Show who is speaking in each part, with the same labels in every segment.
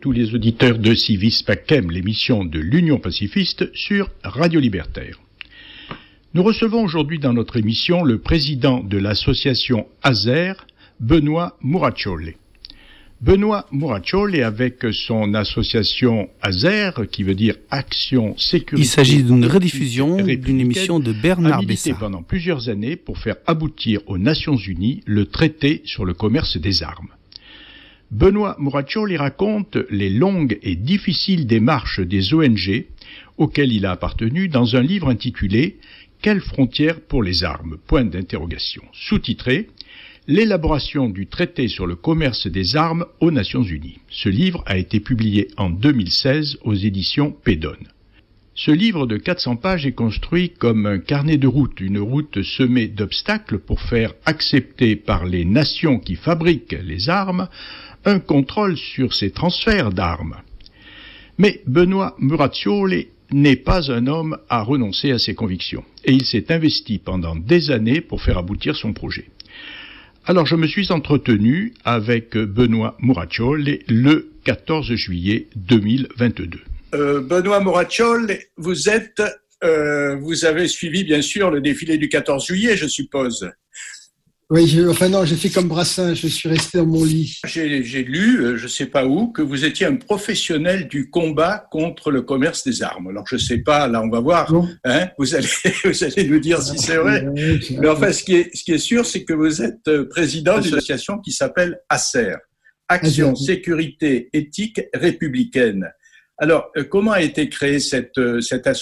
Speaker 1: tous les auditeurs de Civis Pacem, l'émission de l'Union pacifiste sur Radio Libertaire. Nous recevons aujourd'hui dans notre émission le président de l'association ASER, Benoît Muraccioli. Benoît Muraccioli, avec son association ASER, qui veut dire Action Sécurité...
Speaker 2: Il s'agit d'une rediffusion d'une émission de Bernard
Speaker 1: Bessa. A milité pendant plusieurs années pour faire aboutir aux Nations Unies le traité sur le commerce des armes. Benoît Muraccioli raconte les longues et difficiles démarches des ONG auxquelles il a appartenu dans un livre intitulé « Quelles frontières pour les armes ?» sous-titré « L'élaboration du traité sur le commerce des armes aux Nations Unies ». Ce livre a été publié en 2016 aux éditions Pédone. Ce livre de 400 pages est construit comme un carnet de route, une route semée d'obstacles pour faire accepter par les nations qui fabriquent les armes un contrôle sur ces transferts d'armes. Mais Benoît Muraccioli n'est pas un homme à renoncer à ses convictions, et il s'est investi pendant des années pour faire aboutir son projet. Alors je me suis entretenu avec Benoît Muraccioli le 14 juillet 2022.
Speaker 3: Benoît Muraccioli, vous avez suivi bien sûr le défilé du 14 juillet, je suppose.
Speaker 4: Oui, j'ai fait comme Brassens, je suis resté dans mon lit.
Speaker 3: J'ai lu, je ne sais pas où, que vous étiez un professionnel du combat contre le commerce des armes. Alors je ne sais pas, là on va voir, hein, vous allez nous dire si c'est vrai. Mais enfin, ce qui est sûr, c'est que vous êtes président d'une association qui s'appelle ASER, Action Sécurité Éthique Républicaine. Alors, comment a été créée cette association ?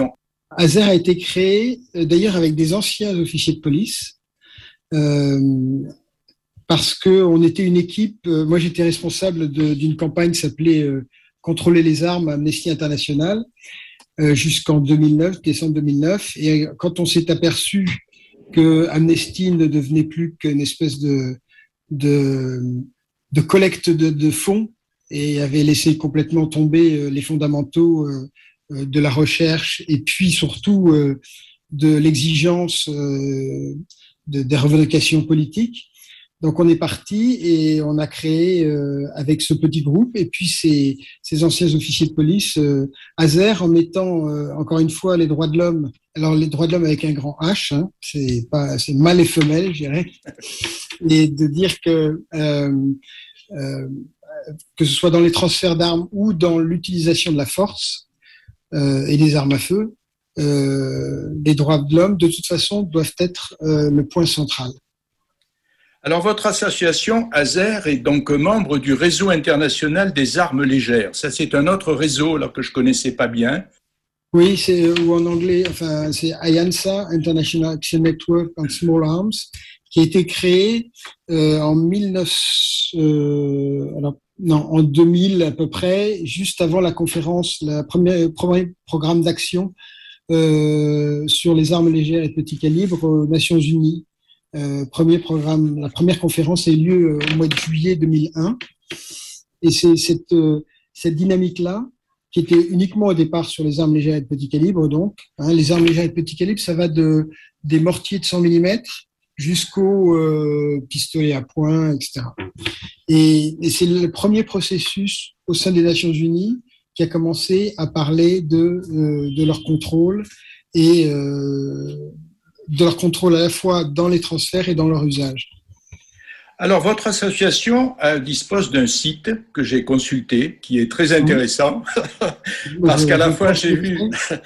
Speaker 4: ASER a été créée d'ailleurs avec des anciens officiers de police. Parce que on était une équipe. Moi, j'étais responsable d'une campagne qui s'appelait Contrôler les armes à Amnesty International jusqu'en 2009, décembre 2009. Et quand on s'est aperçu que Amnesty ne devenait plus qu'une espèce de collecte de fonds et avait laissé complètement tomber les fondamentaux de la recherche et puis surtout de l'exigence des revendications politiques. Donc on est parti et on a créé avec ce petit groupe et puis ces anciens officiers de police ASER en mettant encore une fois les droits de l'homme. Alors les droits de l'homme avec un grand H, hein, c'est mâle et femelle, je dirais, et de dire que ce soit dans les transferts d'armes ou dans l'utilisation de la force et des armes à feu, les droits de l'homme, de toute façon, doivent être le point central.
Speaker 3: Alors, votre association, ASER, est donc membre du réseau international des armes légères. Ça, c'est un autre réseau là, que je ne connaissais pas bien.
Speaker 4: Oui, ou en anglais, c'est IANSA, International Action Network on Small Arms, qui a été créé en 2000 à peu près, juste avant la conférence, premier programme d'action sur les armes légères et de petit calibre aux Nations Unies. La première conférence a eu lieu au mois de juillet 2001. Et c'est cette dynamique-là, qui était uniquement au départ sur les armes légères et de petit calibre, donc. Les armes légères et de petit calibre, ça va des mortiers de 100 mm jusqu'aux pistolets à poing, etc. Et c'est le premier processus au sein des Nations Unies qui a commencé à parler de leur contrôle et de leur contrôle à la fois dans les transferts et dans leur usage.
Speaker 3: Alors, votre association dispose d'un site que j'ai consulté, qui est très intéressant, parce qu'à la fois, j'ai vu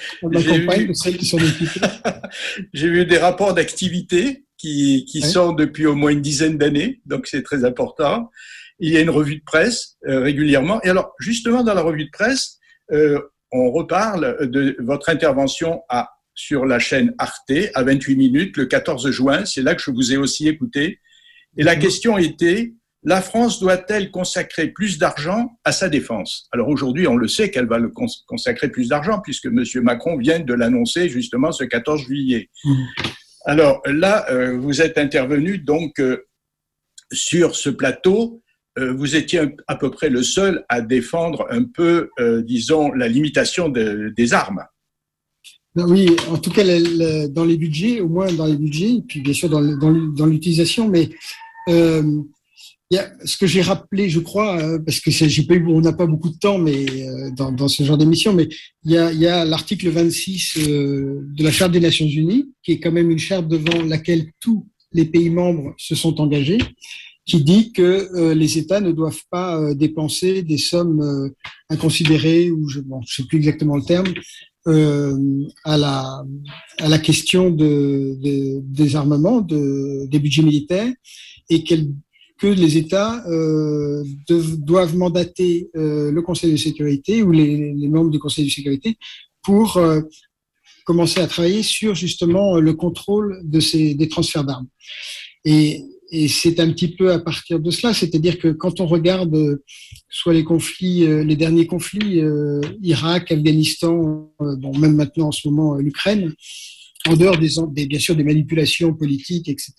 Speaker 3: des rapports d'activité qui sont depuis au moins une dizaine d'années, donc c'est très important. Il y a une revue de presse régulièrement. Et alors, justement, dans la revue de presse, on reparle de votre intervention sur la chaîne Arte à 28 minutes le 14 juin. C'est là que je vous ai aussi écouté. Et la question était, la France doit-elle consacrer plus d'argent à sa défense ? Alors aujourd'hui, on le sait qu'elle va le consacrer plus d'argent, puisque M. Macron vient de l'annoncer justement ce 14 juillet. Alors là, vous êtes intervenu donc sur ce plateau. Vous étiez à peu près le seul à défendre un peu, disons, la limitation des armes.
Speaker 4: Oui, en tout cas, dans les budgets, au moins dans les budgets, et puis bien sûr dans l'utilisation, mais Ce que j'ai rappelé, je crois, parce que on n'a pas beaucoup de temps, mais dans ce genre d'émission, mais il y a l'article 26 de la Charte des Nations Unies, qui est quand même une charte devant laquelle tous les pays membres se sont engagés, qui dit que les États ne doivent pas dépenser des sommes inconsidérées, ou je sais plus exactement le terme, à la question des armements, des budgets militaires, et que les États doivent mandater le Conseil de sécurité ou les membres du Conseil de sécurité pour commencer à travailler sur justement le contrôle des transferts d'armes. Et c'est un petit peu à partir de cela, c'est-à-dire que quand on regarde soit les conflits, les derniers conflits, Irak, Afghanistan, même maintenant en ce moment l'Ukraine, en dehors bien sûr des manipulations politiques, etc.,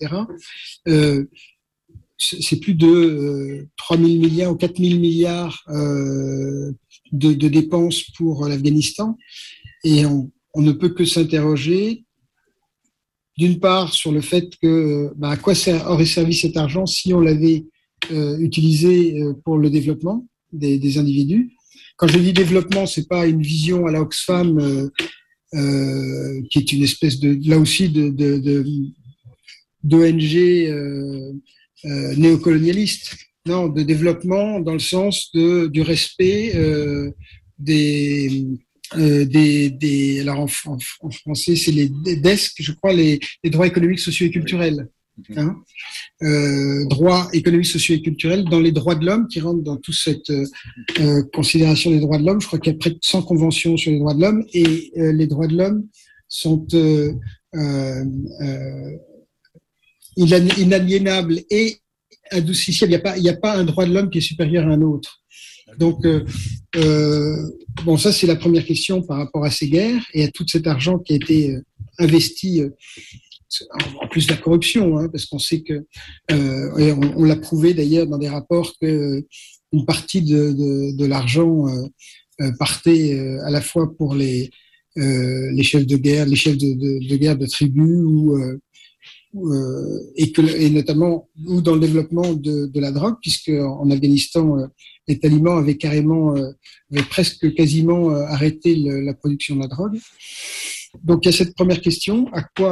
Speaker 4: c'est plus de 3 000 milliards ou 4 000 milliards de dépenses pour l'Afghanistan. Et on ne peut que s'interroger, d'une part, sur le fait que à quoi aurait servi cet argent si on l'avait utilisé pour le développement des individus. Quand je dis développement, c'est pas une vision à la Oxfam qui est une espèce là aussi d'ONG néocolonialiste. Non, de développement dans le sens du respect alors en français, c'est les DESC, je crois, les droits économiques, sociaux et culturels. Droits économiques, sociaux et culturels dans les droits de l'homme qui rentrent dans toute cette considération des droits de l'homme. Je crois qu'il y a près de 100 conventions sur les droits de l'homme et les droits de l'homme sont inaliénables et indoucissibles. Il n'y a pas un droit de l'homme qui est supérieur à un autre. Donc, ça c'est la première question par rapport à ces guerres et à tout cet argent qui a été investi, en plus de la corruption, parce qu'on sait que, et on l'a prouvé d'ailleurs dans des rapports, que une partie de l'argent partait à la fois pour les chefs de guerre, les chefs de guerre de tribus et notamment ou dans le développement de la drogue, puisque en Afghanistan les talibans avaient presque quasiment arrêté la production de la drogue. Donc il y a cette première question,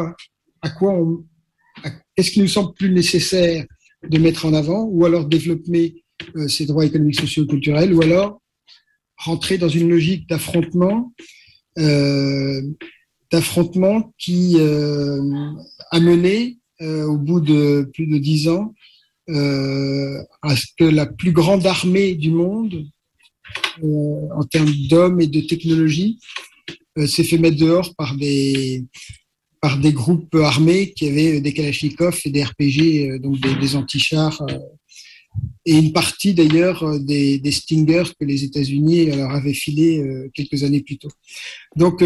Speaker 4: qu'est-ce qui nous semble plus nécessaire de mettre en avant, ou alors développer ces droits économiques, sociaux et culturels, ou alors rentrer dans une logique d'affrontement qui a mené, au bout de plus de 10 ans, à ce que la plus grande armée du monde, en termes d'hommes et de technologie, s'est fait mettre dehors par des groupes armés qui avaient des Kalachnikov et des RPG, donc des antichars, et une partie d'ailleurs des Stinger que les États-Unis leur avaient filé quelques années plus tôt. Donc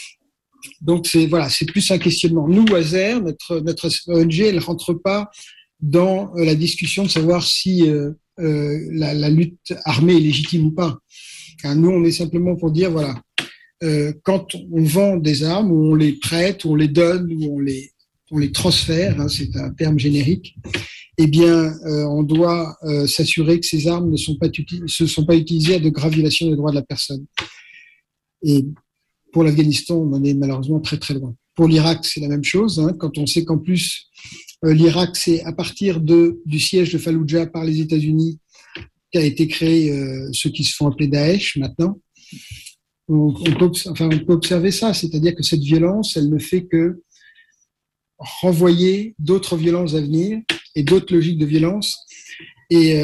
Speaker 4: c'est plus un questionnement. Nous, ASER, notre ONG, elle rentre pas dans la discussion de savoir si la lutte armée est légitime ou pas. Nous, on est simplement pour dire, voilà, quand on vend des armes, ou on les prête, ou on les donne, ou on les transfère, c'est un terme générique, eh bien, on doit s'assurer que ces armes ne sont pas utilisées à de graves violations des droits de la personne. Et pour l'Afghanistan, on en est malheureusement très très loin. Pour l'Irak, c'est la même chose, quand on sait qu'en plus, l'Irak, c'est à partir du siège de Falloujah par les États-Unis qu'a été créé ceux qui se font appeler Daesh maintenant. On peut observer ça, c'est-à-dire que cette violence, elle ne fait que renvoyer d'autres violences à venir et d'autres logiques de violence. Et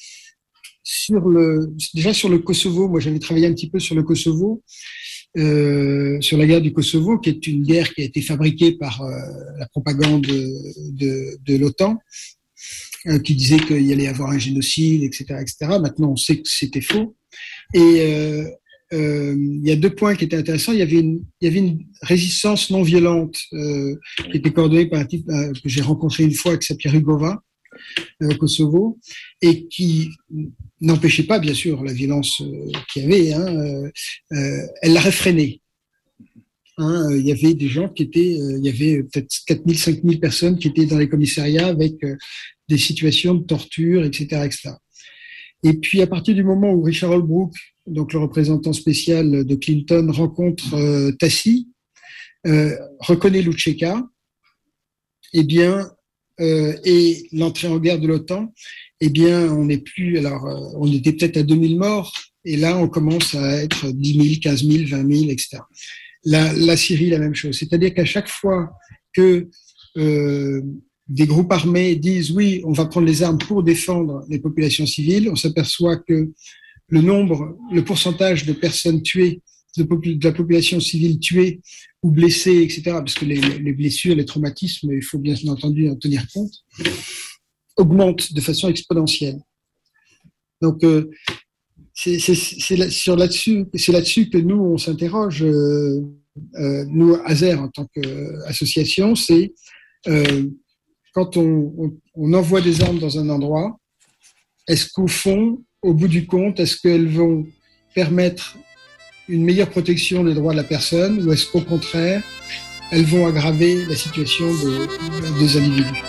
Speaker 4: déjà sur le Kosovo, moi j'avais travaillé un petit peu sur le Kosovo, sur la guerre du Kosovo, qui est une guerre qui a été fabriquée par la propagande de l'OTAN, qui disait qu'il y allait y avoir un génocide, etc., etc. Maintenant, on sait que c'était faux. Et il y a 2 points qui étaient intéressants. Il y avait une résistance non violente qui était coordonnée par un type que j'ai rencontré une fois, qui s'appelait Rugova, au Kosovo, et qui n'empêchait pas, bien sûr, la violence qu'il y avait. Elle l'a réfrénée. Il y avait des gens qui étaient, il y avait peut-être 4000, 5000 personnes qui étaient dans les commissariats avec des situations de torture, etc., etc. Et puis, à partir du moment où Richard Holbrooke, donc le représentant spécial de Clinton, rencontre Tassi, reconnaît Loucheka, eh bien, et l'entrée en guerre de l'OTAN, eh bien, on n'est plus, alors, on était peut-être à 2000 morts, et là, on commence à être 10 000, 15 000, 20 000, etc. La Syrie, la même chose. C'est-à-dire qu'à chaque fois que des groupes armés disent oui, on va prendre les armes pour défendre les populations civiles, on s'aperçoit que le pourcentage de personnes tuées, de la population civile tuée ou blessée, etc., parce que les blessures, les traumatismes, il faut bien entendu en tenir compte, augmente de façon exponentielle. Donc, c'est là-dessus que nous, on s'interroge, nous, ASER, en tant qu'association, c'est quand on envoie des armes dans un endroit, est-ce qu'au fond, au bout du compte, est-ce qu'elles vont permettre une meilleure protection des droits de la personne ou est-ce qu'au contraire, elles vont aggraver la situation des individus?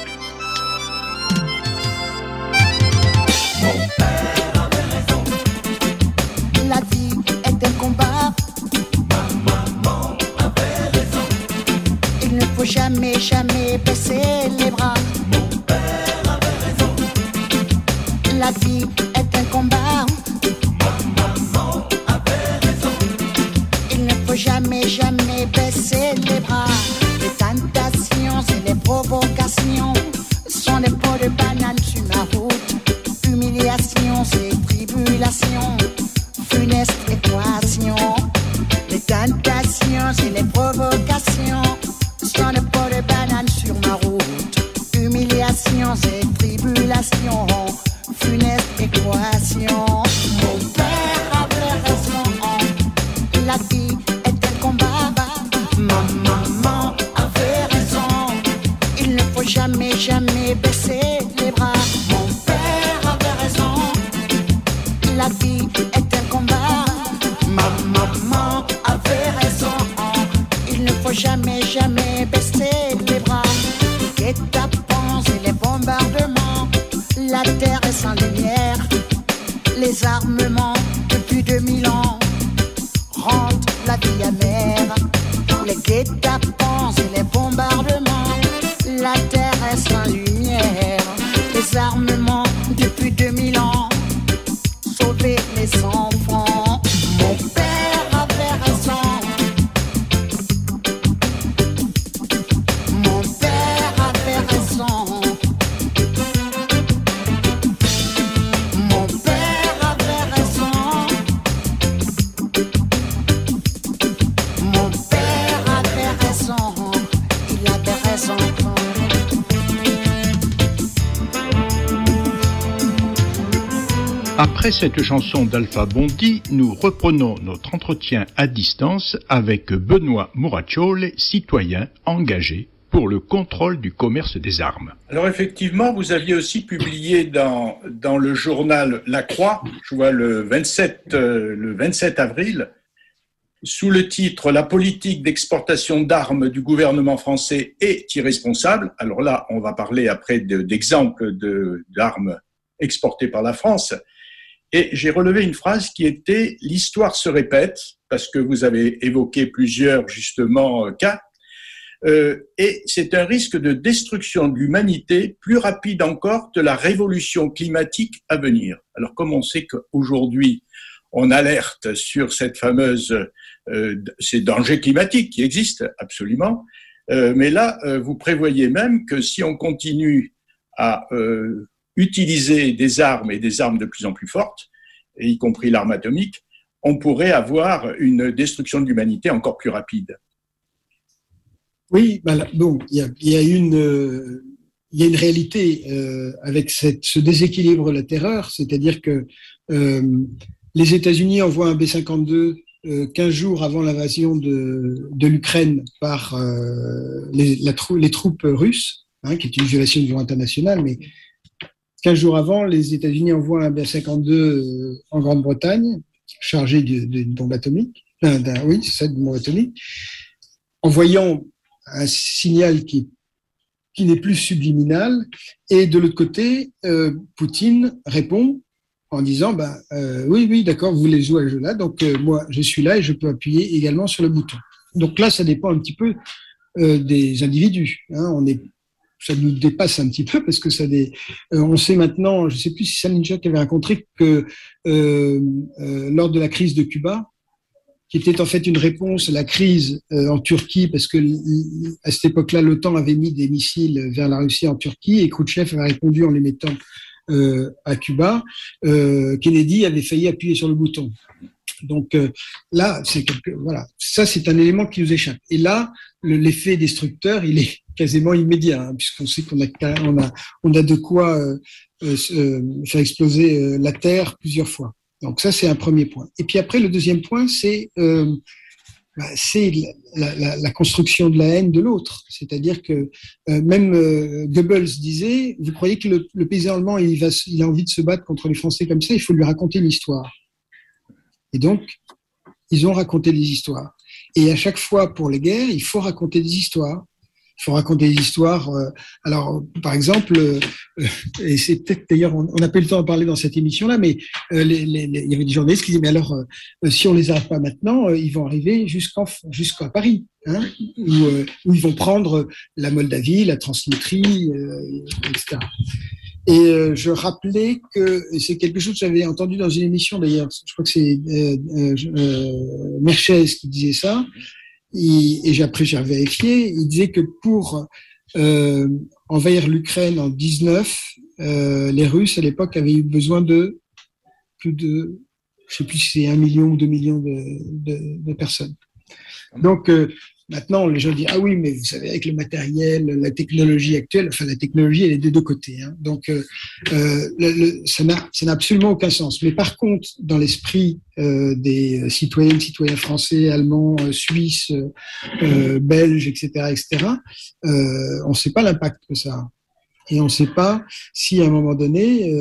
Speaker 5: La vie est un combat. Maman avait raison. Il ne faut jamais, jamais baisser les bras. Mon père avait raison. La vie est un combat. Maman avait raison. Il ne faut jamais, jamais baisser les bras. Les tentations et les provocations sont des pots de banane sur ma route. Humiliations et tribulations, funeste équation. Les tentations et les provocations sont des pots de banane sur ma route. Humiliations et tribulations, funeste équation. Mon père avait raison. La vie est un combat. Ma maman avait raison. Il ne faut jamais, jamais baisser les bras. Mon père avait raison. La vie est un combat. Ma maman avait raison. Il ne faut jamais, jamais baisser les bras. Les guet-apens et les bombardements. La terre est sans lumière. Les armements depuis 2000 ans rendent la vie amère. Les guet-apens et les bombardements. La terre est sans lumière. Les armements depuis 2000 ans. Sauver les enfants. Mon père avait raison. Mon père avait raison. Mon père avait raison. Mon père avait raison. Il avait raison.
Speaker 1: Après cette chanson d'Alpha Bondy, nous reprenons notre entretien à distance avec Benoît Muracciole, citoyen engagé pour le contrôle du commerce des armes.
Speaker 3: Alors effectivement, vous aviez aussi publié dans le journal La Croix, je vois le 27 avril, sous le titre « La politique d'exportation d'armes du gouvernement français est irresponsable ». Alors là, on va parler après d'exemples d'armes exportées par la France. Et j'ai relevé une phrase qui était « L'histoire se répète », parce que vous avez évoqué plusieurs, justement, cas, et c'est un risque de destruction de l'humanité plus rapide encore que la révolution climatique à venir. Alors, comme on sait qu'aujourd'hui, on alerte sur cette fameuse, ces dangers climatiques qui existent absolument, mais là, vous prévoyez même que si on continue à utiliser des armes et des armes de plus en plus fortes, et y compris l'arme atomique, on pourrait avoir une destruction de l'humanité encore plus rapide.
Speaker 4: Oui, bon, il y a une réalité avec ce déséquilibre de la terreur, c'est-à-dire que les États-Unis envoient un B-52 15 jours avant l'invasion de l'Ukraine par les troupes russes, qui est une violation du droit international, mais 15 jours avant, les États-Unis envoient un B-52 en Grande-Bretagne, chargé d'une bombe atomique. Oui, c'est ça, d'une bombe atomique. envoyant un signal qui n'est plus subliminal. Et de l'autre côté, Poutine répond en disant oui, d'accord, vous voulez jouer à ce jeu-là, donc moi je suis là et je peux appuyer également sur le bouton. Donc là, ça dépend un petit peu des individus. Ça nous dépasse un petit peu parce que on sait maintenant, je ne sais plus si c'est Ninja qui avait raconté que lors de la crise de Cuba, qui était en fait une réponse à la crise en Turquie, parce que à cette époque-là, l'OTAN avait mis des missiles vers la Russie en Turquie et Khrouchtchev avait répondu en les mettant à Cuba. Kennedy avait failli appuyer sur le bouton. Donc là, ça c'est un élément qui nous échappe. Et là, l'effet destructeur, il est quasiment immédiat, puisqu'on sait qu'on a de quoi faire exploser la Terre plusieurs fois. Donc ça, c'est un premier point. Et puis après, le deuxième point, c'est la construction de la haine de l'autre. C'est-à-dire que même Goebbels disait, vous croyez que le paysan allemand, il a envie de se battre contre les Français comme ça, il faut lui raconter une histoire. Et donc, ils ont raconté des histoires. Et à chaque fois, pour les guerres, il faut raconter des histoires. Il faut raconter des histoires. Alors, par exemple, et c'est peut-être d'ailleurs, on n'a pas eu le temps d'en parler dans cette émission-là, mais il y avait des journalistes qui disaient, mais alors, si on les arrête pas maintenant, ils vont arriver jusqu'à Paris, où ils vont prendre la Moldavie, la Transnistrie, etc. Et je rappelais que c'est quelque chose que j'avais entendu dans une émission d'ailleurs. Je crois que c'est Merchez qui disait ça. Et après j'ai vérifié. Il disait que pour envahir l'Ukraine en 19, les Russes à l'époque avaient eu besoin de plus de, je sais plus si c'est 1 million ou 2 millions de personnes. Donc maintenant, les gens disent « Ah oui, mais vous savez, avec le matériel, la technologie actuelle, enfin la technologie, elle est des deux côtés. » Donc, ça n'a absolument aucun sens. Mais par contre, dans l'esprit des citoyens français, allemands, suisses, belges, etc., on ne sait pas l'impact que ça a. Et on ne sait pas si à un moment donné,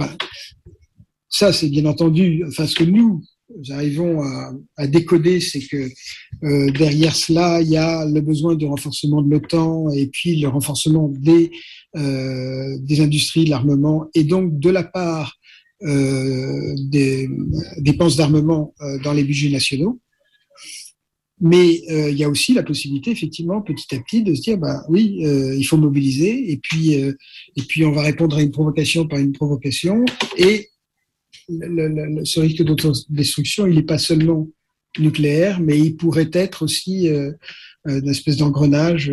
Speaker 4: ça c'est bien entendu, enfin ce que nous arrivons à décoder, c'est que derrière cela, il y a le besoin de renforcement de l'OTAN et puis le renforcement des industries de l'armement et donc de la part des dépenses d'armement dans les budgets nationaux. Mais il y a aussi la possibilité, effectivement, petit à petit, de se dire, oui, il faut mobiliser et puis on va répondre à une provocation par une provocation et ce risque d'autodestruction, il n'est pas seulement nucléaire, mais il pourrait être aussi une espèce d'engrenage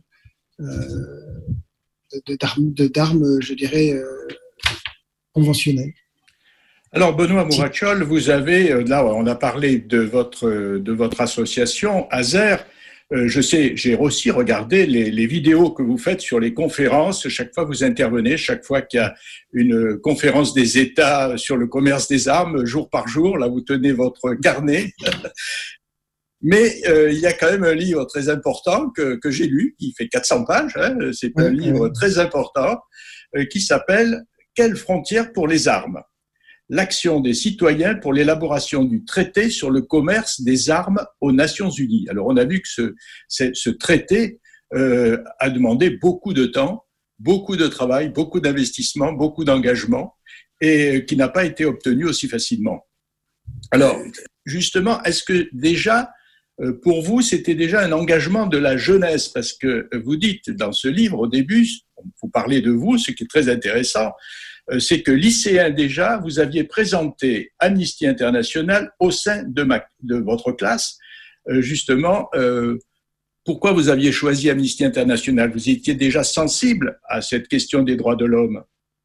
Speaker 4: d'armes, je dirais, conventionnelles.
Speaker 3: Alors, Benoît Mourachol, vous avez, là, on a parlé de votre association, AZER. Je sais, j'ai aussi regardé les vidéos que vous faites sur les conférences. Chaque fois vous intervenez, chaque fois qu'il y a une conférence des États sur le commerce des armes, jour par jour, là vous tenez votre carnet. Mais il y a quand même un livre très important que j'ai lu, qui fait 400 pages. C'est un livre très important qui s'appelle « Quelles frontières pour les armes ? L'action des citoyens pour l'élaboration du traité sur le commerce des armes aux Nations Unies ». Alors, on a vu que ce traité a demandé beaucoup de temps, beaucoup de travail, beaucoup d'investissement, beaucoup d'engagement, et qui n'a pas été obtenu aussi facilement. Alors, justement, est-ce que déjà, pour vous, c'était déjà un engagement de la jeunesse? Parce que vous dites dans ce livre, au début, vous parlez de vous, ce qui est très intéressant, c'est que lycéen déjà, vous aviez présenté Amnesty International au sein de votre classe. Justement, pourquoi vous aviez choisi Amnesty International? Vous étiez déjà sensible à cette question des droits de l'homme?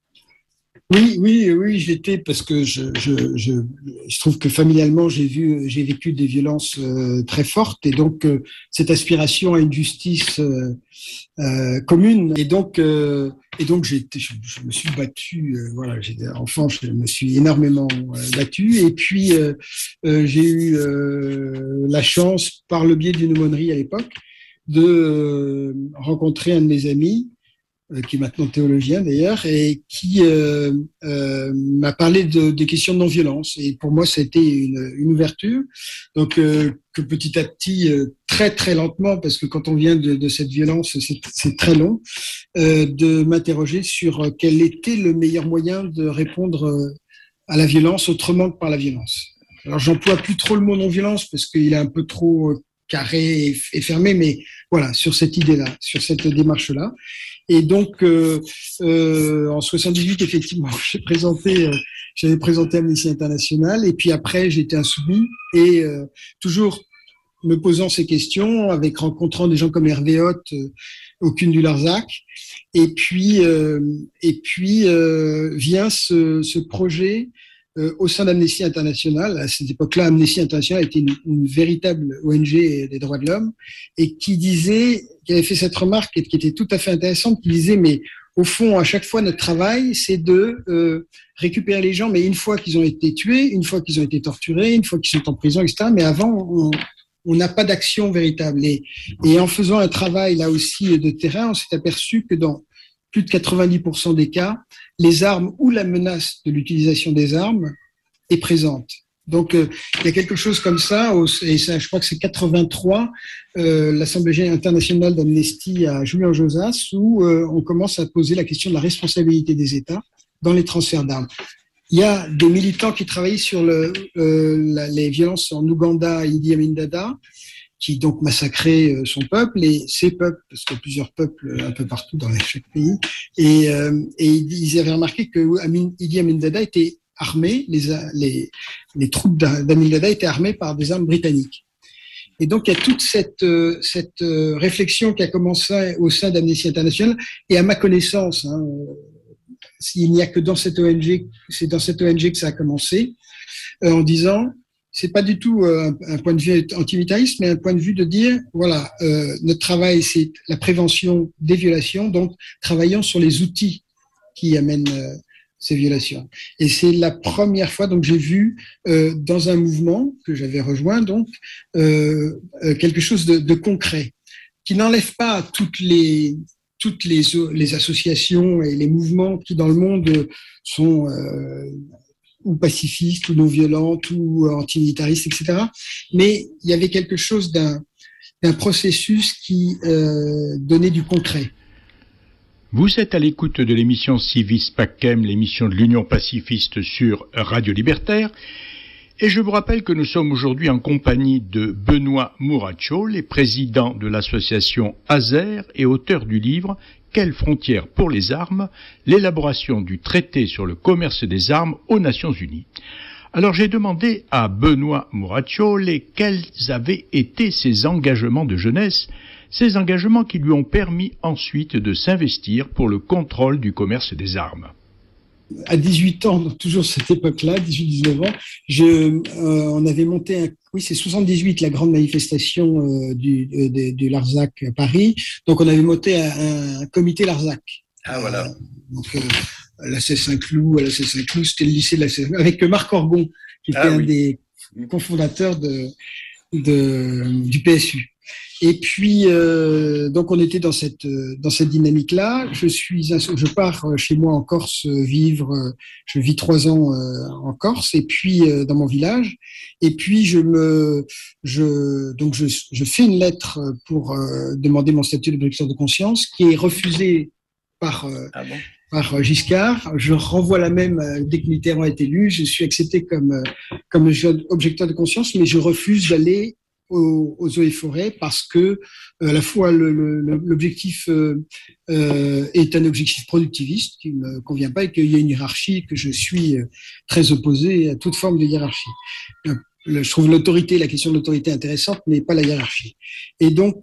Speaker 4: Oui, j'étais parce que je trouve que familialement j'ai vécu des violences très fortes et donc cette aspiration à une justice commune et donc je me suis battu, voilà, j'étais enfant, je me suis énormément battu et puis j'ai eu la chance par le biais d'une aumônerie à l'époque de rencontrer un de mes amis qui est maintenant théologien d'ailleurs, et qui m'a parlé des questions de non-violence. Et pour moi, ça a été une ouverture. Donc, que petit à petit, très très lentement, parce que quand on vient de cette violence, c'est très long, de m'interroger sur quel était le meilleur moyen de répondre à la violence autrement que par la violence. Alors j'emploie plus trop le mot non-violence parce qu'il est un peu trop carré et fermé, mais voilà, sur cette idée-là, sur cette démarche-là. Et donc en 78, effectivement, j'avais présenté Amnesty International, et puis après j'ai été insoumis, et toujours me posant ces questions, avec rencontrant des gens comme Hervé Hott, Aucune du Larzac, et puis vient ce projet au sein d'Amnesty International. À cette époque-là, Amnesty International était une véritable ONG des droits de l'homme, et qui avait fait cette remarque qui était tout à fait intéressante, qui disait, mais au fond, à chaque fois, notre travail, c'est de récupérer les gens, mais une fois qu'ils ont été tués, une fois qu'ils ont été torturés, une fois qu'ils sont en prison, etc. Mais avant, on n'a pas d'action véritable. Et en faisant un travail là aussi de terrain, on s'est aperçu que dans plus de 90% des cas, les armes ou la menace de l'utilisation des armes est présente. Donc, il y a quelque chose comme ça, et ça, je crois que c'est 83, l'Assemblée internationale d'Amnesty à Julian-Josas, où on commence à poser la question de la responsabilité des États dans les transferts d'armes. Il y a des militants qui travaillent sur les violences en Ouganda à Idi Amin Dada, qui donc massacrait son peuple et ses peuples, parce qu'il y a plusieurs peuples un peu partout dans chaque pays. Et ils avaient remarqué que Idi Amin Dada était armé, les troupes d'Amin Dada étaient armées par des armes britanniques. Et donc il y a toute cette réflexion qui a commencé au sein d'Amnesty International, et à ma connaissance, il n'y a que dans cette ONG, c'est dans cette ONG que ça a commencé, en disant, c'est pas du tout un point de vue antimilitariste, mais un point de vue de dire, voilà, notre travail, c'est la prévention des violations, donc travaillons sur les outils qui amènent ces violations. Et c'est la première fois, donc j'ai vu dans un mouvement que j'avais rejoint, donc quelque chose de concret, qui n'enlève pas toutes les associations et les mouvements qui dans le monde sont ou pacifistes, ou non-violentes, ou antimilitaristes, etc. Mais il y avait quelque chose d'un processus qui donnait du concret.
Speaker 1: Vous êtes à l'écoute de l'émission Civis Pacem, l'émission de l'Union pacifiste sur Radio Libertaire, et je vous rappelle que nous sommes aujourd'hui en compagnie de Benoît Mourachol, président de l'association AZER et auteur du livre « Quelles frontières pour les armes ? L'élaboration du traité sur le commerce des armes aux Nations Unies ». Alors j'ai demandé à Benoît Mourachol quels avaient été ses engagements de jeunesse, ces engagements qui lui ont permis ensuite de s'investir pour le contrôle du commerce des armes.
Speaker 4: À 18 ans, donc toujours cette époque-là, 18-19 ans, on avait monté c'est 78, la grande manifestation du Larzac à Paris. Donc on avait monté un comité Larzac.
Speaker 3: Ah voilà.
Speaker 4: Donc la Saint-Cloud, c'était le lycée de la Saint-Cloud, avec Marc Orgon, qui était un des cofondateurs du PSU. Et puis donc on était dans cette dynamique-là. Je pars chez moi en Corse vivre. Je vis 3 ans en Corse, et puis dans mon village. Et puis je fais une lettre pour demander mon statut d'objecteur de conscience, qui est refusé par Giscard. Je renvoie la même dès que Mitterrand est élu. Je suis accepté comme objecteur de conscience, mais je refuse d'aller aux eaux et forêts parce que à la fois l'objectif est un objectif productiviste qui me convient pas, et qu'il y a une hiérarchie, que je suis très opposé à toute forme de hiérarchie. Je trouve la question de l'autorité intéressante, mais pas la hiérarchie. Et donc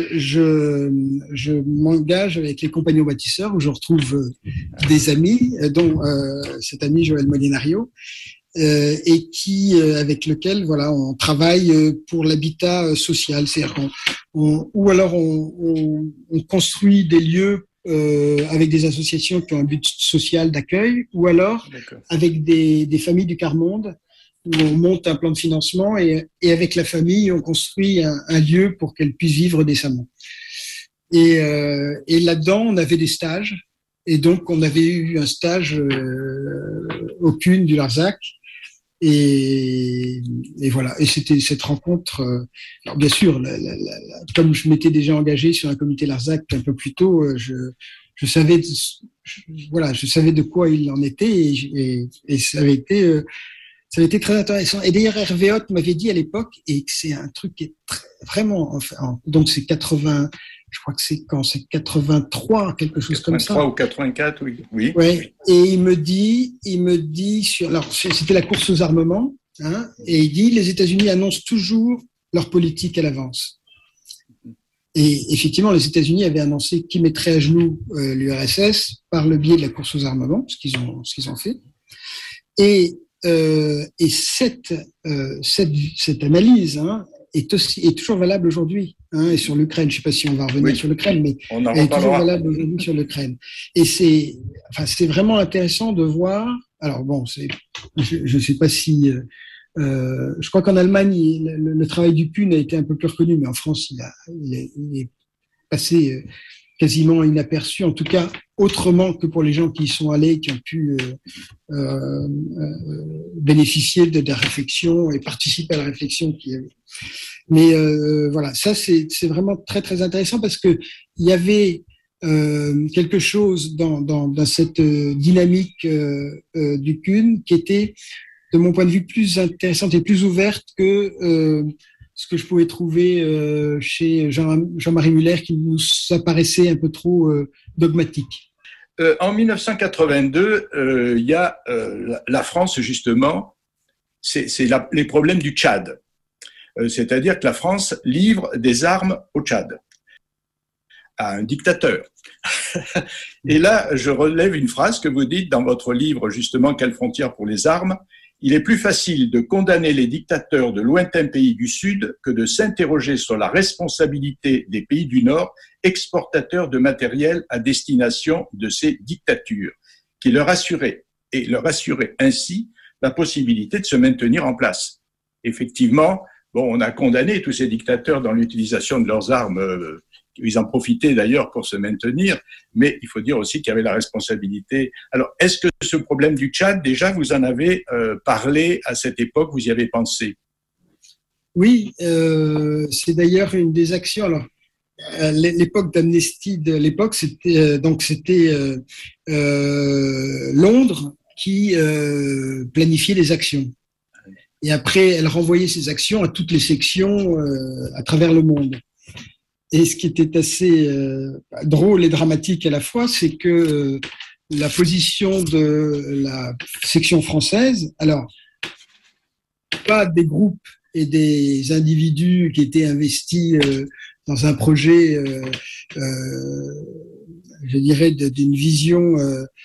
Speaker 4: je m'engage avec les compagnons bâtisseurs, où je retrouve des amis, dont cet ami Joël Molinariot, et avec lequel on travaille pour l'habitat social, c'est-à-dire on construit des lieux avec des associations qui ont un but social d'accueil, ou alors avec des familles du quart-monde, où on monte un plan de financement, et avec la famille on construit un lieu pour qu'elle puisse vivre décemment. Et là-dedans on avait des stages, et donc on avait eu un stage Aucune du Larzac. Et voilà. Et c'était cette rencontre. Alors bien sûr, comme je m'étais déjà engagé sur un comité Larzac un peu plus tôt, je savais de quoi il en était et ça avait été très intéressant. Et d'ailleurs, Hervé Hott m'avait dit à l'époque, et c'est un truc qui est vraiment, donc c'est 80, je crois que c'est 83, quelque chose comme ça.
Speaker 3: 83 ou 84, oui.
Speaker 4: Ouais. Et il me dit alors c'était la course aux armements, hein, et il dit les États-Unis annoncent toujours leur politique à l'avance. Et effectivement, les États-Unis avaient annoncé qu'ils mettraient à genoux l'URSS par le biais de la course aux armements, ce qu'ils ont fait. Et cette analyse, hein, est toujours valable aujourd'hui, hein, et sur l'Ukraine. Je ne sais pas si on va revenir sur l'Ukraine, mais elle est toujours valable aujourd'hui sur l'Ukraine. Et c'est vraiment intéressant de voir. Alors bon, je ne sais pas si. Je crois qu'en Allemagne, le travail du PUN a été un peu plus reconnu, mais en France, il est passé quasiment inaperçu, en tout cas autrement que pour les gens qui y sont allés, qui ont pu bénéficier de la réflexion et participer à la réflexion qu'il y avait. Mais voilà, ça c'est vraiment très très intéressant parce que il y avait quelque chose dans cette dynamique du CUN qui était, de mon point de vue, plus intéressante et plus ouverte que ce que je pouvais trouver chez Jean-Marie Muller, qui nous apparaissait un peu trop dogmatique.
Speaker 3: En 1982, il y a la France, justement, c'est les problèmes du Tchad. C'est-à-dire que la France livre des armes au Tchad, à un dictateur. Et là, je relève une phrase que vous dites dans votre livre, justement, Quelles frontières pour les armes ? Il est plus facile de condamner les dictateurs de lointains pays du Sud que de s'interroger sur la responsabilité des pays du Nord, exportateurs de matériel à destination de ces dictatures, qui leur assuraient ainsi la possibilité de se maintenir en place. Effectivement, on a condamné tous ces dictateurs dans l'utilisation de leurs armes. Ils en profitaient d'ailleurs pour se maintenir, mais il faut dire aussi qu'il y avait la responsabilité. Alors, est-ce que ce problème du Tchad, déjà, vous en avez parlé à cette époque, vous y avez pensé ?
Speaker 4: Oui, c'est d'ailleurs une des actions. Alors, l'époque d'Amnesty de l'époque, c'était Londres qui planifiait les actions. Et après, elle renvoyait ces actions à toutes les sections à travers le monde. Et ce qui était assez drôle et dramatique à la fois, c'est que la position de la section française, alors, pas des groupes et des individus qui étaient investis dans un projet, je dirais, d'une vision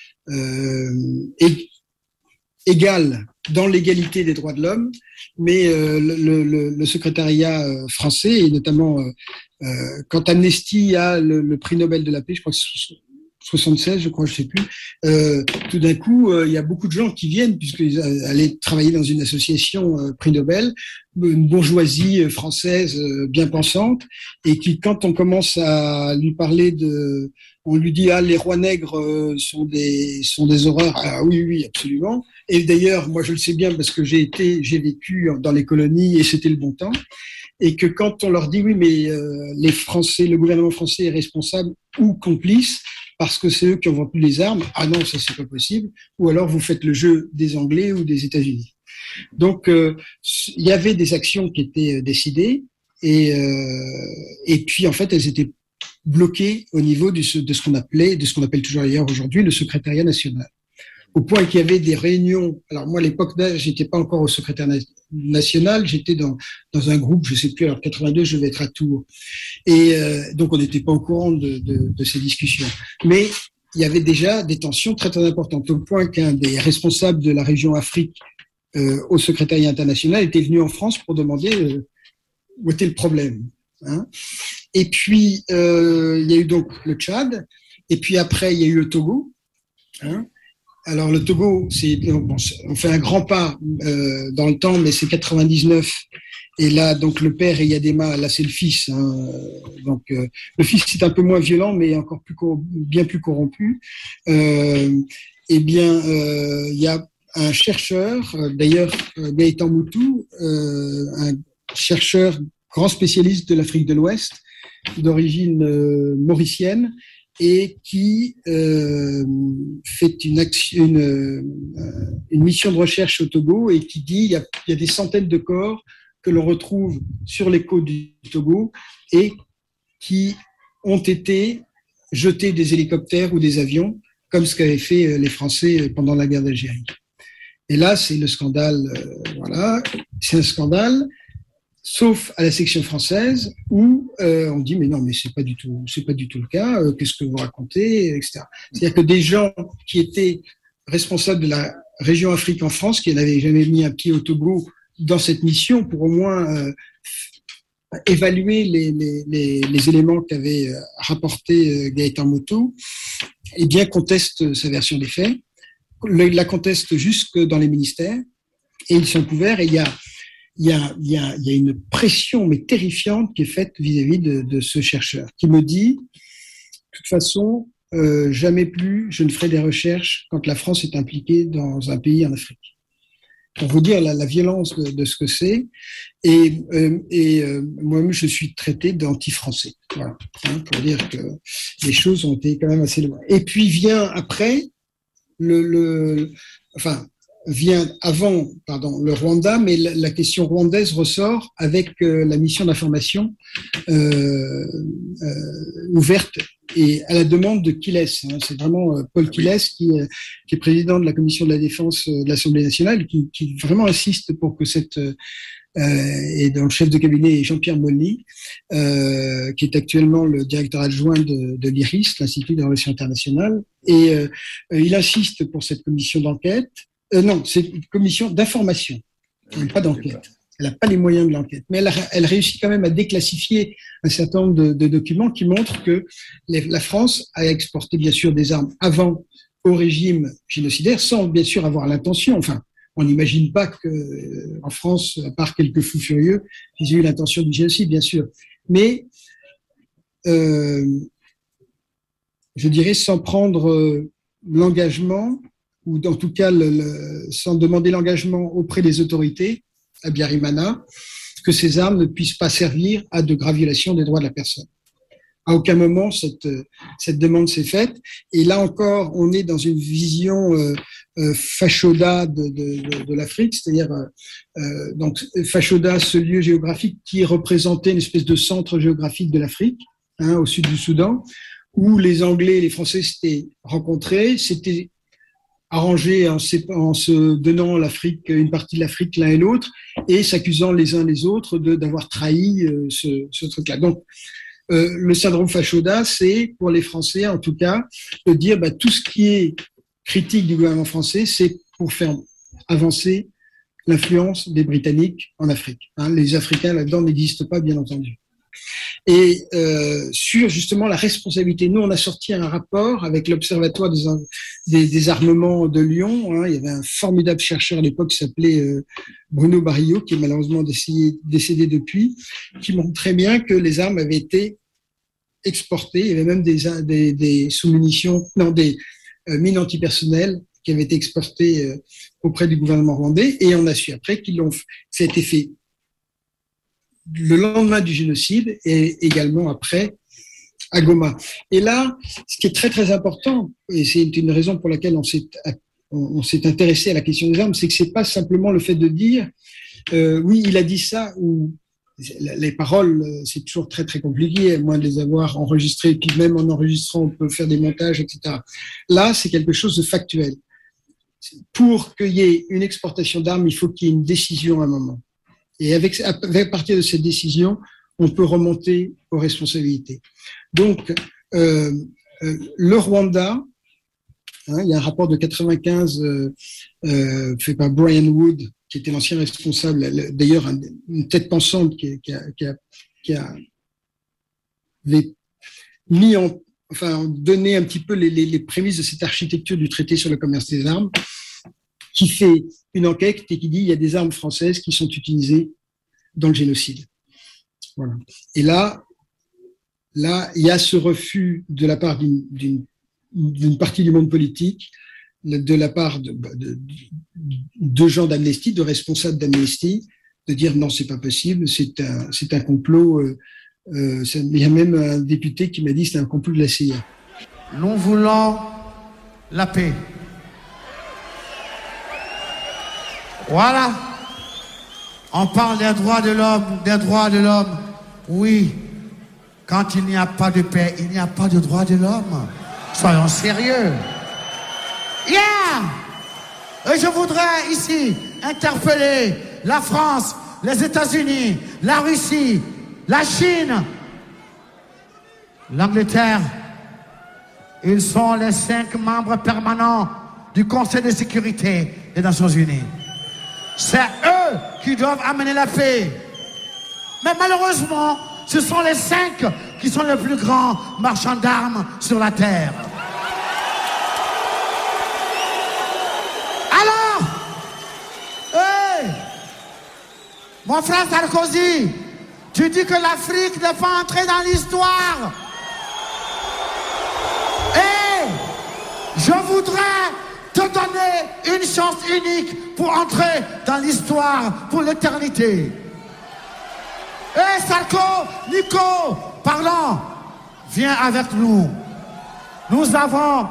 Speaker 4: égale dans l'égalité des droits de l'homme, mais le secrétariat français, et notamment quand Amnesty a le prix Nobel de la paix, je crois que c'est 76, je crois, je sais plus, tout d'un coup, il y a beaucoup de gens qui viennent, puisqu'ils allaient travailler dans une association prix Nobel, une bourgeoisie française bien pensante, et qui, quand on commence à lui parler on lui dit, les rois nègres sont des horreurs. Ah oui, absolument. Et d'ailleurs, moi, je le sais bien parce que j'ai vécu dans les colonies et c'était le bon temps. Et que quand on leur dit, oui, mais les Français, le gouvernement français est responsable ou complice parce que c'est eux qui ont vendu les armes. Ah non, ça, c'est pas possible. Ou alors, vous faites le jeu des Anglais ou des États-Unis. Donc, il y avait des actions qui étaient décidées et puis, en fait, elles étaient bloquées au niveau de ce qu'on appelle toujours d'ailleurs aujourd'hui le secrétariat national. Au point qu'il y avait des réunions. Alors moi, à l'époque, j'étais pas encore au secrétariat national, j'étais dans un groupe, je sais plus, alors 82, je devais être à Tours. Et donc, on n'était pas au courant de ces discussions. Mais il y avait déjà des tensions très, très importantes, au point qu'un des responsables de la région Afrique au secrétariat international était venu en France pour demander où était le problème. Hein. Et puis, il y a eu donc le Tchad, et puis après, il y a eu le Togo. Hein. Alors, le Togo, on fait un grand pas dans le temps, mais c'est 99. Et là, donc, le père Eyadema, là, c'est le fils. Hein, donc, le fils, c'est un peu moins violent, mais encore bien plus corrompu. Il y a un chercheur, d'ailleurs Gaëtan Moutou, un chercheur grand spécialiste de l'Afrique de l'Ouest, d'origine mauricienne, et qui fait une mission de recherche au Togo et qui dit il y a des centaines de corps que l'on retrouve sur les côtes du Togo et qui ont été jetés des hélicoptères ou des avions, comme ce qu'avaient fait les Français pendant la guerre d'Algérie. Et là, c'est le scandale, voilà, c'est un scandale, sauf à la section française où on dit mais non, mais c'est pas du tout le cas. Qu'est-ce que vous racontez, etc. C'est-à-dire que des gens qui étaient responsables de la région Afrique en France, qui n'avaient jamais mis un pied au Togo dans cette mission, pour au moins évaluer les éléments qu'avait rapporté Gaëtan Moutou, eh bien contestent sa version des faits, la contestent jusque dans les ministères, et ils sont couverts. Et il y a une pression mais terrifiante qui est faite vis-à-vis de ce chercheur, qui me dit, de toute façon, jamais plus je ne ferai des recherches quand la France est impliquée dans un pays en Afrique. Pour vous dire la violence de ce que c'est, et moi-même je suis traité d'anti-français, voilà, pour dire que les choses ont été quand même assez loin. Et puis vient après vient avant, le Rwanda, mais la question rwandaise ressort avec la mission d'information ouverte et à la demande de Kiles. C'est vraiment Paul Kiles qui est président de la commission de la défense de l'Assemblée nationale, qui vraiment insiste pour que et dont le chef de cabinet est Jean-Pierre Molny, qui est actuellement le directeur adjoint de l'IRIS, l'Institut des relations internationales, et il insiste pour cette commission d'enquête. Non, c'est une commission d'information, pas d'enquête. Elle n'a pas les moyens de l'enquête, mais elle réussit quand même à déclassifier un certain nombre de documents qui montrent que la France a exporté bien sûr des armes avant au régime génocidaire, sans bien sûr avoir l'intention. Enfin, on n'imagine pas que en France, à part quelques fous furieux, ils aient eu l'intention du génocide, bien sûr. Mais je dirais sans prendre l'engagement, ou en tout cas sans demander l'engagement auprès des autorités à Biarimana, que ces armes ne puissent pas servir à de graves violations des droits de la personne. À aucun moment cette demande s'est faite, et là encore on est dans une vision Fashoda de l'Afrique, c'est-à-dire donc Fashoda, ce lieu géographique qui représentait une espèce de centre géographique de l'Afrique, au sud du Soudan, où les Anglais et les Français s'étaient rencontrés, s'étaient arrangés en se donnant une partie de l'Afrique l'un et l'autre, et s'accusant les uns les autres d'avoir trahi ce truc-là. Donc, le syndrome Fashoda, c'est, pour les Français en tout cas, de dire tout ce qui est critique du gouvernement français, c'est pour faire avancer l'influence des Britanniques en Afrique. Les Africains là-dedans n'existent pas, bien entendu. Et sur justement la responsabilité, nous on a sorti un rapport avec l'Observatoire des armements de Lyon. Il y avait un formidable chercheur à l'époque qui s'appelait Bruno Barillot, qui est malheureusement décédé depuis, qui montrait bien que les armes avaient été exportées. Il y avait même des sous-munitions, des mines antipersonnelles qui avaient été exportées auprès du gouvernement rwandais, et on a su après ça a été fait le lendemain du génocide et également après à Goma. Et là, ce qui est très très important, et c'est une raison pour laquelle on s'est intéressé à la question des armes, c'est que c'est pas simplement le fait de dire oui, il a dit ça, ou les paroles, c'est toujours très très compliqué, à moins de les avoir enregistrées, et puis même en enregistrant, on peut faire des montages, etc. Là, c'est quelque chose de factuel. Pour qu'il y ait une exportation d'armes, il faut qu'il y ait une décision à un moment. Et à partir de cette décision, on peut remonter aux responsabilités. Donc, le Rwanda, il y a un rapport de 95 fait par Brian Wood, qui était l'ancien responsable, d'ailleurs une tête pensante qui avait donné un petit peu les prémices de cette architecture du traité sur le commerce des armes, qui fait une enquête et qui dit il y a des armes françaises qui sont utilisées dans le génocide. Voilà. Et là, il y a ce refus de la part d'une partie du monde politique de la part de gens d'Amnesty, de responsables d'Amnesty, de dire non, c'est pas possible, c'est un complot. Il y a même un député qui m'a dit c'est un complot de la CIA.
Speaker 6: Nous voulons la paix. Voilà. On parle des droits de l'homme, Oui. Quand il n'y a pas de paix, il n'y a pas de droits de l'homme. Soyons sérieux. Yeah! Et je voudrais ici interpeller la France, les États-Unis, la Russie, la Chine, l'Angleterre. Ils sont les 5 membres permanents du Conseil de sécurité des Nations Unies. C'est eux qui doivent amener la paix. Mais malheureusement, ce sont les 5 qui sont les plus grands marchands d'armes sur la terre. Alors, mon frère Sarkozy, tu dis que l'Afrique n'est pas entrée dans l'histoire. Je voudrais te donner une chance unique pour entrer dans l'histoire pour l'éternité. Sarko, Nico, parlons, viens avec nous. Nous avons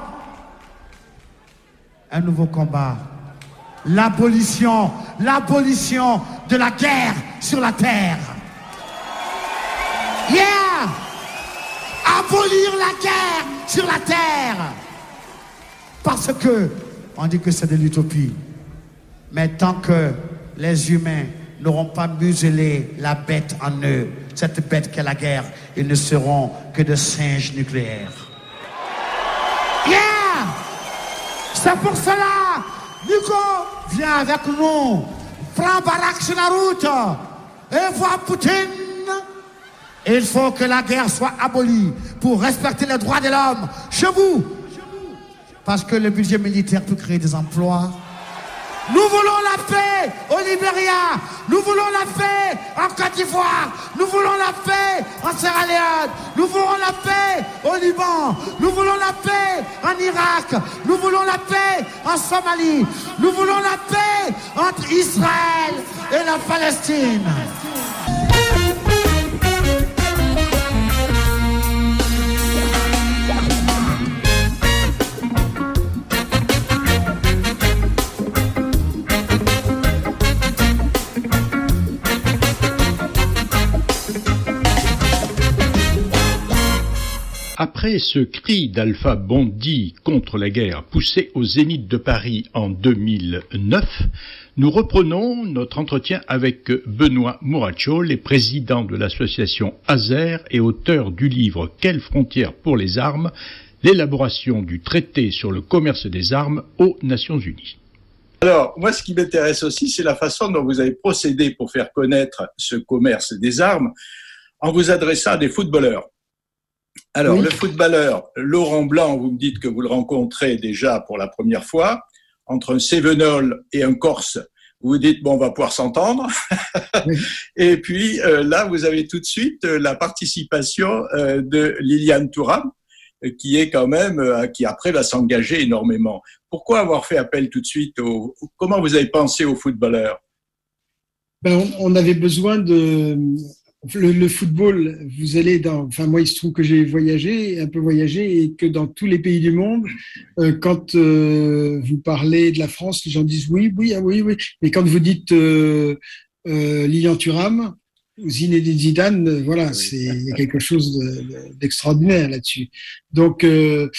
Speaker 6: un nouveau combat. L'abolition de la guerre sur la terre. Yeah! Abolir la guerre sur la terre. Parce que on dit que c'est de l'utopie. Mais tant que les humains n'auront pas muselé la bête en eux, cette bête qu'est la guerre, ils ne seront que de singes nucléaires. Yeah! C'est pour cela, Nico, viens avec nous. Prends Barack sur la route et vois Poutine. Il faut que la guerre soit abolie pour respecter les droits de l'homme chez vous. Parce que le budget militaire peut créer des emplois. Nous voulons la paix au Libéria. Nous voulons la paix en Côte d'Ivoire. Nous voulons la paix en Sierra Leone. Nous voulons la paix au Liban. Nous voulons la paix en Irak. Nous voulons la paix en Somalie. Nous voulons la paix entre Israël et la Palestine.
Speaker 1: Après ce cri d'Alpha Bondy contre la guerre poussé au Zénith de Paris en 2009, nous reprenons notre entretien avec Benoît Mourachol, président de l'association AZER et auteur du livre « Quelles frontières pour les armes ? L'élaboration du traité sur le commerce des armes aux Nations Unies ».
Speaker 3: Alors, moi, ce qui m'intéresse aussi, c'est la façon dont vous avez procédé pour faire connaître ce commerce des armes en vous adressant à des footballeurs. Alors, oui. Le footballeur Laurent Blanc, vous me dites que vous le rencontrez déjà pour la première fois, entre un Cévenol et un Corse, vous vous dites, bon, on va pouvoir s'entendre. Oui. Et puis, là, vous avez tout de suite la participation de Liliane Thuram, qui est quand même, qui après va s'engager énormément. Pourquoi avoir fait appel tout de suite comment vous avez pensé aux footballeurs?
Speaker 4: On avait besoin de... Le football, vous allez moi, il se trouve que j'ai un peu voyagé, et que dans tous les pays du monde, quand vous parlez de la France, les gens disent oui. Mais quand vous dites Lilian Thuram, Zinedine Zidane, voilà, il y a quelque chose d'extraordinaire là-dessus. Donc, et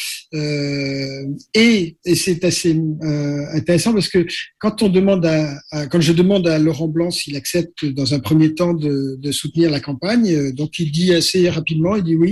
Speaker 4: c'est assez intéressant parce que quand je demande à Laurent Blanc s'il accepte dans un premier temps de soutenir la campagne, donc il dit assez rapidement, il dit oui.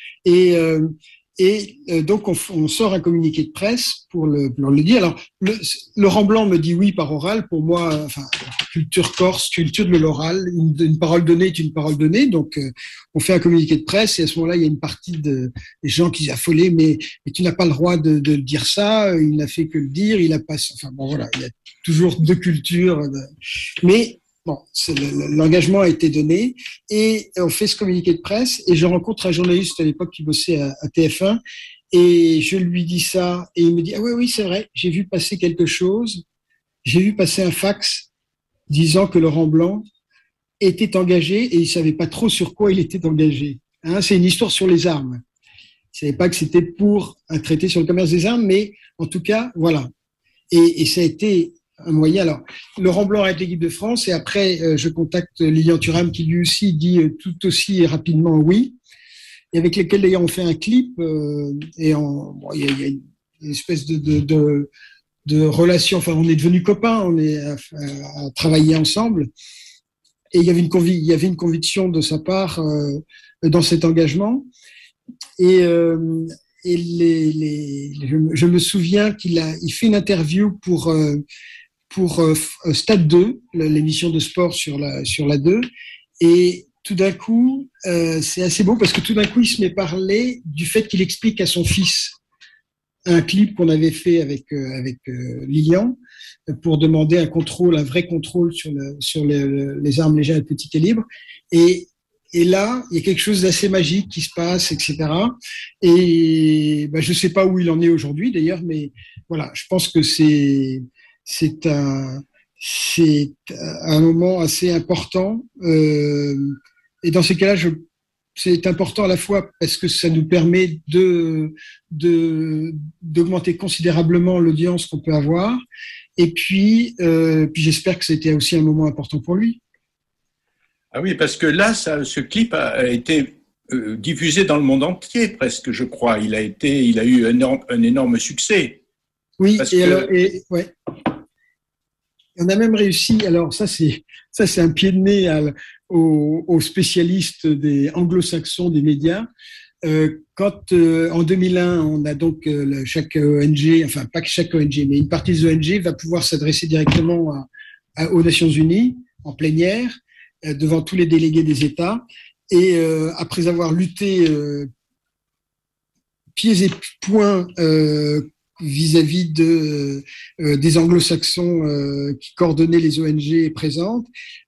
Speaker 4: Et donc on sort un communiqué de presse pour le dire. Alors Laurent Blanc me dit oui par oral. Pour moi, culture corse, culture de l'oral, une parole donnée est une parole donnée. Donc on fait un communiqué de presse et à ce moment-là il y a une partie des gens qui affolés, mais tu n'as pas le droit de dire ça. Il n'a fait que le dire. Il a pas. Enfin bon voilà, il y a toujours deux cultures. Mais bon, l'engagement a été donné et on fait ce communiqué de presse et je rencontre un journaliste à l'époque qui bossait à TF1 Et je lui dis ça, et il me dit, ah oui, c'est vrai, j'ai vu passer quelque chose, j'ai vu passer un fax disant que Laurent Blanc était engagé et il savait pas trop sur quoi il était engagé. Hein, c'est une histoire sur les armes. Il savait pas que c'était pour un traité sur le commerce des armes, mais en tout cas, voilà. Et ça a été un moyen. Alors, Laurent Blanc arrête l'équipe de France et après, je contacte Lilian Thuram qui lui aussi dit tout aussi rapidement oui. Et avec lesquels d'ailleurs on fait un clip il y a une espèce de relation. Enfin, on est devenus copains, on est à travailler ensemble. Et il y avait une conviction de sa part dans cet engagement. Et je me souviens qu'il fait une interview pour Stade 2, l'émission de sport sur la 2, et tout d'un coup, c'est assez beau parce que tout d'un coup, il se met à parler du fait qu'il explique à son fils un clip qu'on avait fait avec Lilian pour demander un vrai contrôle sur les armes légères et de petit calibre. Et là, il y a quelque chose d'assez magique qui se passe, etc. Et je sais pas où il en est aujourd'hui d'ailleurs, mais voilà, je pense que c'est un moment assez important. Et dans ces cas-là, c'est important à la fois parce que ça nous permet d'augmenter considérablement l'audience qu'on peut avoir. Et puis j'espère que c'était aussi un moment important pour lui.
Speaker 3: Ah oui, parce que là, ce clip a été diffusé dans le monde entier presque, je crois. Il a eu un énorme succès.
Speaker 4: Oui, ouais. On a même réussi. Alors ça c'est un pied de nez aux spécialistes des anglo-saxons des médias. Quand en 2001, on a donc chaque ONG, enfin pas que chaque ONG, mais une partie des ONG va pouvoir s'adresser directement aux Nations Unies en plénière devant tous les délégués des États. Et après avoir lutté pieds et poings vis-à-vis des anglo-saxons qui coordonnaient les ONG présentes,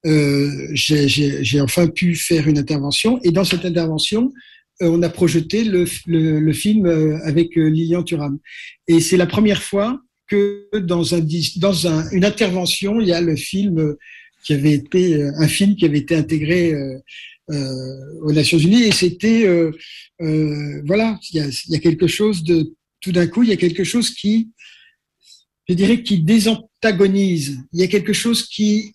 Speaker 4: j'ai enfin pu faire une intervention. Et dans cette intervention, on a projeté le film avec Lilian Thuram. Et c'est la première fois que dans une intervention, il y a le film qui avait été intégré aux Nations Unies. Et c'était voilà, il y a quelque chose de tout d'un coup, il y a quelque chose qui, je dirais, qui désantagonise. Il y a quelque chose qui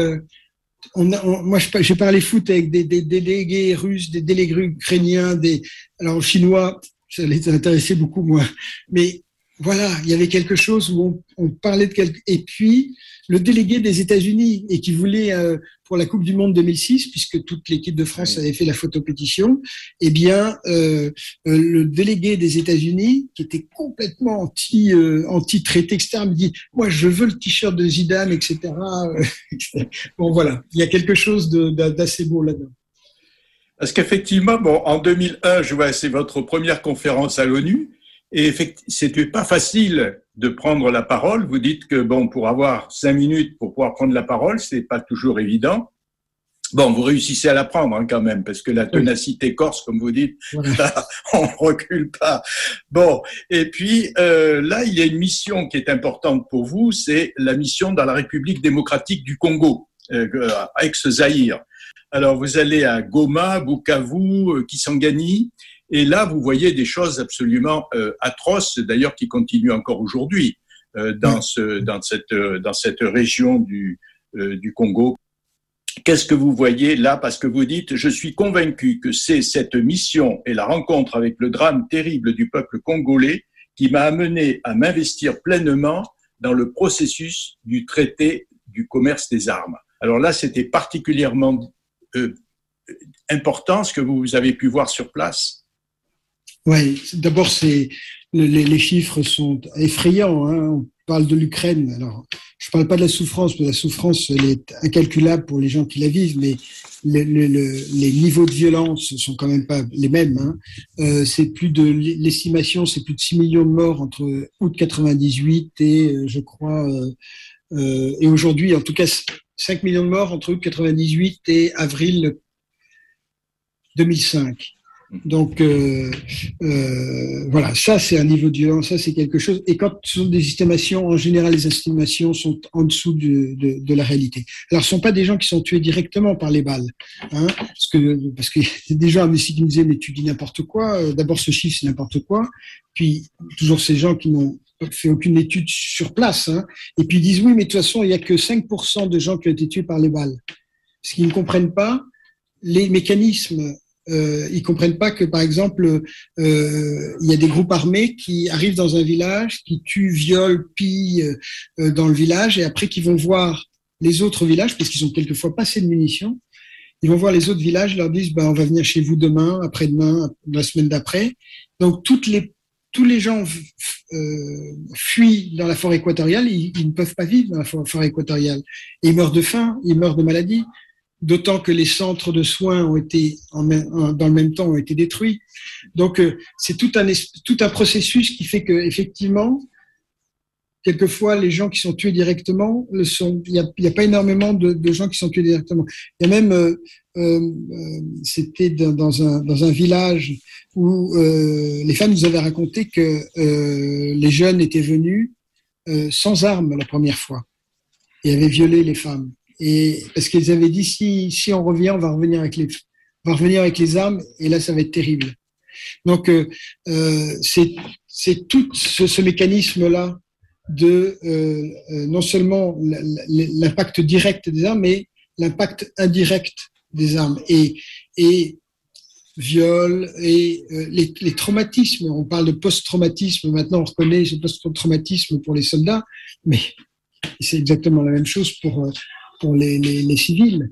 Speaker 4: moi, j'ai parlé foot avec des délégués russes, des délégués ukrainiens, alors chinois, ça les intéressait beaucoup moins. Mais voilà, il y avait quelque chose où on parlait et puis le délégué des États-Unis et qui voulait pour la Coupe du Monde 2006, puisque toute l'équipe de France avait fait la photopétition, eh bien le délégué des États-Unis qui était complètement anti-traité, etc., me dit moi je veux le t-shirt de Zidane, etc. Bon voilà, il y a quelque chose d'assez beau là-dedans.
Speaker 3: Parce qu'effectivement, en 2001, je vois, c'est votre première conférence à l'ONU. Et c'était pas facile de prendre la parole. Vous dites que pour avoir 5 minutes pour pouvoir prendre la parole, c'est pas toujours évident. Vous réussissez à la prendre quand même, parce que la ténacité corse, comme vous dites, là, on recule pas. Et puis là, il y a une mission qui est importante pour vous, c'est la mission dans la République démocratique du Congo, ex-Zaïre. Alors vous allez à Goma, Bukavu, Kisangani. Et là, vous voyez des choses absolument atroces, d'ailleurs, qui continuent encore aujourd'hui dans cette région du Congo. Qu'est-ce que vous voyez là? Parce que vous dites, je suis convaincu que c'est cette mission et la rencontre avec le drame terrible du peuple congolais qui m'a amené à m'investir pleinement dans le processus du traité du commerce des armes. Alors là, c'était particulièrement important ce que vous avez pu voir sur place.
Speaker 4: Oui, d'abord, les chiffres sont effrayants. On parle de l'Ukraine. Alors, je parle pas de la souffrance, mais la souffrance, elle est incalculable pour les gens qui la vivent, mais les niveaux de violence sont quand même pas les mêmes. L'estimation, c'est plus de 6 millions de morts entre août 98 et, je crois, et aujourd'hui, en tout cas, 5 millions de morts entre août 98 et avril 2005. Donc voilà, ça c'est un niveau de violence, ça c'est quelque chose. Et quand ce sont des estimations, en général, les estimations sont en dessous de la réalité. Alors, ce sont pas des gens qui sont tués directement par les balles, hein, parce que des gens ici qui me disaient mais tu dis n'importe quoi. D'abord, ce chiffre c'est n'importe quoi. Puis toujours ces gens qui n'ont fait aucune étude sur place, hein, et puis ils disent oui, mais de toute façon il y a que 5% de gens qui ont été tués par les balles. Ce qu'ils ne comprennent pas, les mécanismes. Ils comprennent pas que, par exemple, il y a des groupes armés qui arrivent dans un village, qui tuent, violent, pillent dans le village, et après qui vont voir les autres villages, parce qu'ils ont quelquefois pas assez de munitions. Ils vont voir les autres villages, leur disent, on va venir chez vous demain, après-demain, la semaine d'après. Donc tous les gens fuient dans la forêt équatoriale, ils ne peuvent pas vivre dans la forêt équatoriale. Et ils meurent de faim, ils meurent de maladie. D'autant que les centres de soins ont été, dans le même temps, ont été détruits. Donc, c'est tout un processus qui fait que, effectivement, quelquefois, les gens qui sont tués directement le sont. Il y a pas énormément de gens qui sont tués directement. Il y a même, c'était dans un village où les femmes nous avaient raconté que les jeunes étaient venus sans armes la première fois et avaient violé les femmes. Et parce qu'ils avaient dit si on revient, on va revenir avec les armes, et là ça va être terrible. Donc c'est tout ce mécanisme-là de non seulement l'impact direct des armes, mais l'impact indirect des armes et viol et les traumatismes. On parle de post-traumatisme maintenant, on reconnaît ce post-traumatisme pour les soldats, mais c'est exactement la même chose pour les civils.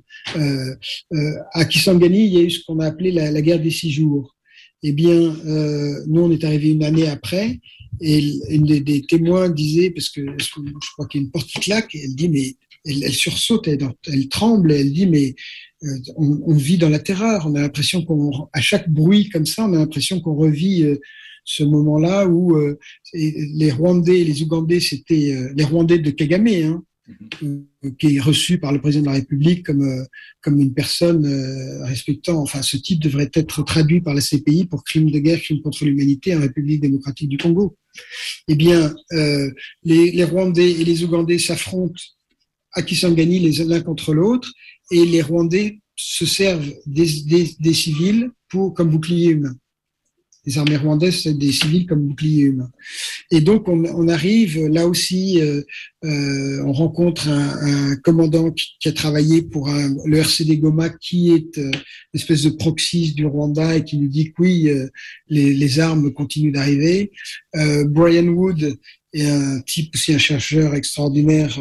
Speaker 4: À Kisangani, il y a eu ce qu'on a appelé la guerre des 6 jours. Eh bien, nous, on est arrivé une année après, et une des témoins disait, parce que je crois qu'il y a une porte qui claque, et elle dit, mais elle sursaute, elle tremble, et elle dit, mais on vit dans la terreur. On a l'impression à chaque bruit comme ça, on a l'impression qu'on revit ce moment-là où les Rwandais et les Ougandais, c'était les Rwandais de Kagame, hein, qui est reçu par le président de la République comme une personne respectant, enfin ce type devrait être traduit par la CPI pour crime de guerre, crime contre l'humanité en République démocratique du Congo. Eh bien, les Rwandais et les Ougandais s'affrontent à Kisangani l'un contre l'autre, et les Rwandais se servent des civils comme bouclier humain. Les armées rwandaises, c'est des civils comme boucliers humains. Et donc, on arrive, là aussi, on rencontre un commandant qui a travaillé pour le RCD Goma, qui est une espèce de proxy du Rwanda, et qui nous dit que oui, les armes continuent d'arriver. Brian Wood est un type aussi, un chercheur extraordinaire,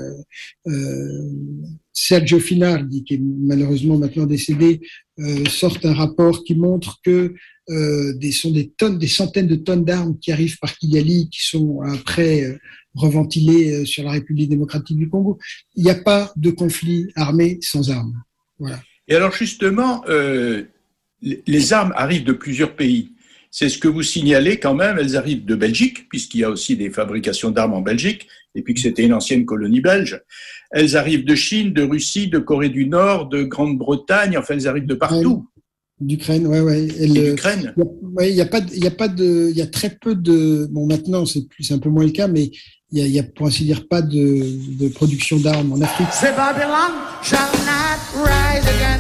Speaker 4: Sergio Finardi, qui est malheureusement maintenant décédé, sort un rapport qui montre que des centaines de tonnes d'armes qui arrivent par Kigali, qui sont après reventilées sur la République démocratique du Congo. Il n'y a pas de conflit armé sans armes. Voilà.
Speaker 3: Et alors justement, les armes arrivent de plusieurs pays. C'est ce que vous signalez quand même, elles arrivent de Belgique, puisqu'il y a aussi des fabrications d'armes en Belgique, et puis que c'était une ancienne colonie belge. Elles arrivent de Chine, de Russie, de Corée du Nord, de Grande-Bretagne, enfin elles arrivent de partout.
Speaker 4: D'Ukraine, ouais.
Speaker 3: L'Ukraine.
Speaker 4: Il y a très peu de, bon maintenant c'est un peu moins le cas, mais il y a pour ainsi dire pas de production d'armes en Afrique.
Speaker 6: The Babylon shall not rise again.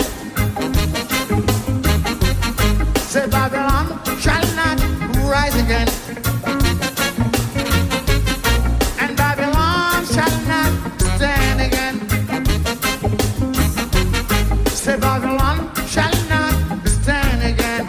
Speaker 6: The Babylon shall not rise again. And Babylon shall not stand again. The Babylon shall not stand again.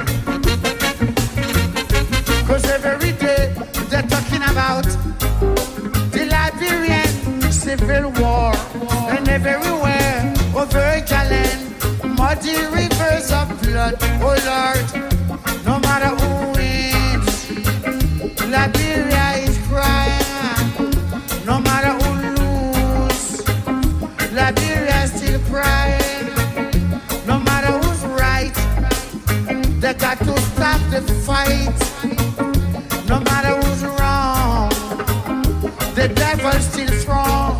Speaker 6: 'Cause every day they're talking about the Liberian Civil War, and everywhere over Galen, muddy rivers of blood, oh Lord. No matter who wins, Liberia is crying. No matter who loses, Liberia is still crying. No matter who's right, they got to stop the fight. No matter who's wrong, the devil's still strong.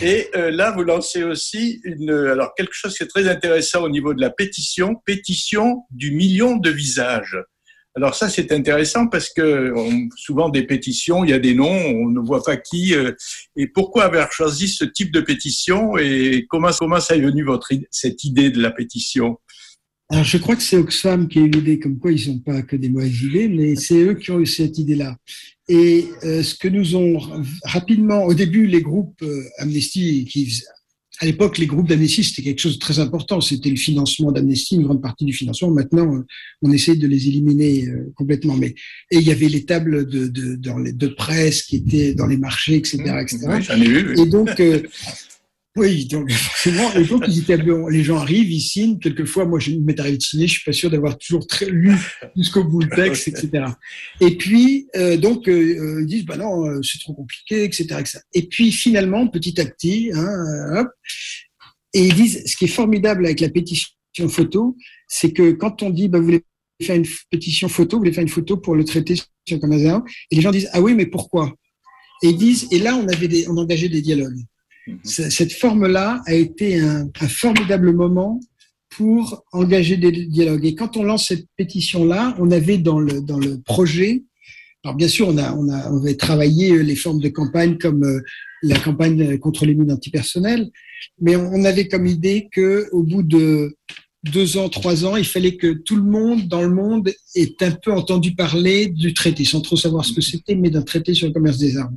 Speaker 3: Et là, vous lancez aussi alors quelque chose qui est très intéressant au niveau de la pétition du million de visages. Alors ça, c'est intéressant parce que souvent des pétitions, il y a des noms, on ne voit pas qui. Et pourquoi avoir choisi ce type de pétition et comment ça est venu cette idée de la pétition?
Speaker 4: Alors, je crois que c'est Oxfam qui a eu l'idée, comme quoi ils n'ont pas que des mauvaises idées, mais c'est eux qui ont eu cette idée-là. Et ce que nous ont rapidement, au début, les groupes Amnesty, à l'époque, les groupes d'Amnesty, c'était quelque chose de très important. C'était le financement d'Amnesty, une grande partie du financement. Maintenant, on essaie de les éliminer complètement. Et il y avait les tables de presse qui étaient dans les marchés, etc., etc.
Speaker 3: Oui, j'en ai vu.
Speaker 4: Et donc, oui, donc forcément, les gens arrivent, ils signent. Quelquefois, moi, je m'est arrivé de signer. Je suis pas sûr d'avoir toujours lu jusqu'au bout le texte, etc. Et puis, ils disent, bah non, c'est trop compliqué, etc., etc. Et puis, finalement, petit à petit, hop, et ils disent, ce qui est formidable avec la pétition photo, c'est que quand on dit, bah, vous voulez faire une pétition photo, vous voulez faire une photo pour le traité sur le Commun, et les gens disent, ah oui, mais pourquoi? Et ils disent, et là, on engageait des dialogues. Cette forme-là a été un formidable moment pour engager des dialogues. Et quand on lance cette pétition-là, on avait dans le projet, alors bien sûr, on avait travaillé les formes de campagne comme la campagne contre les mines antipersonnelles, mais on avait comme idée que au bout de 2 ans, 3 ans, il fallait que tout le monde dans le monde ait un peu entendu parler du traité, sans trop savoir ce que c'était, mais d'un traité sur le commerce des armes.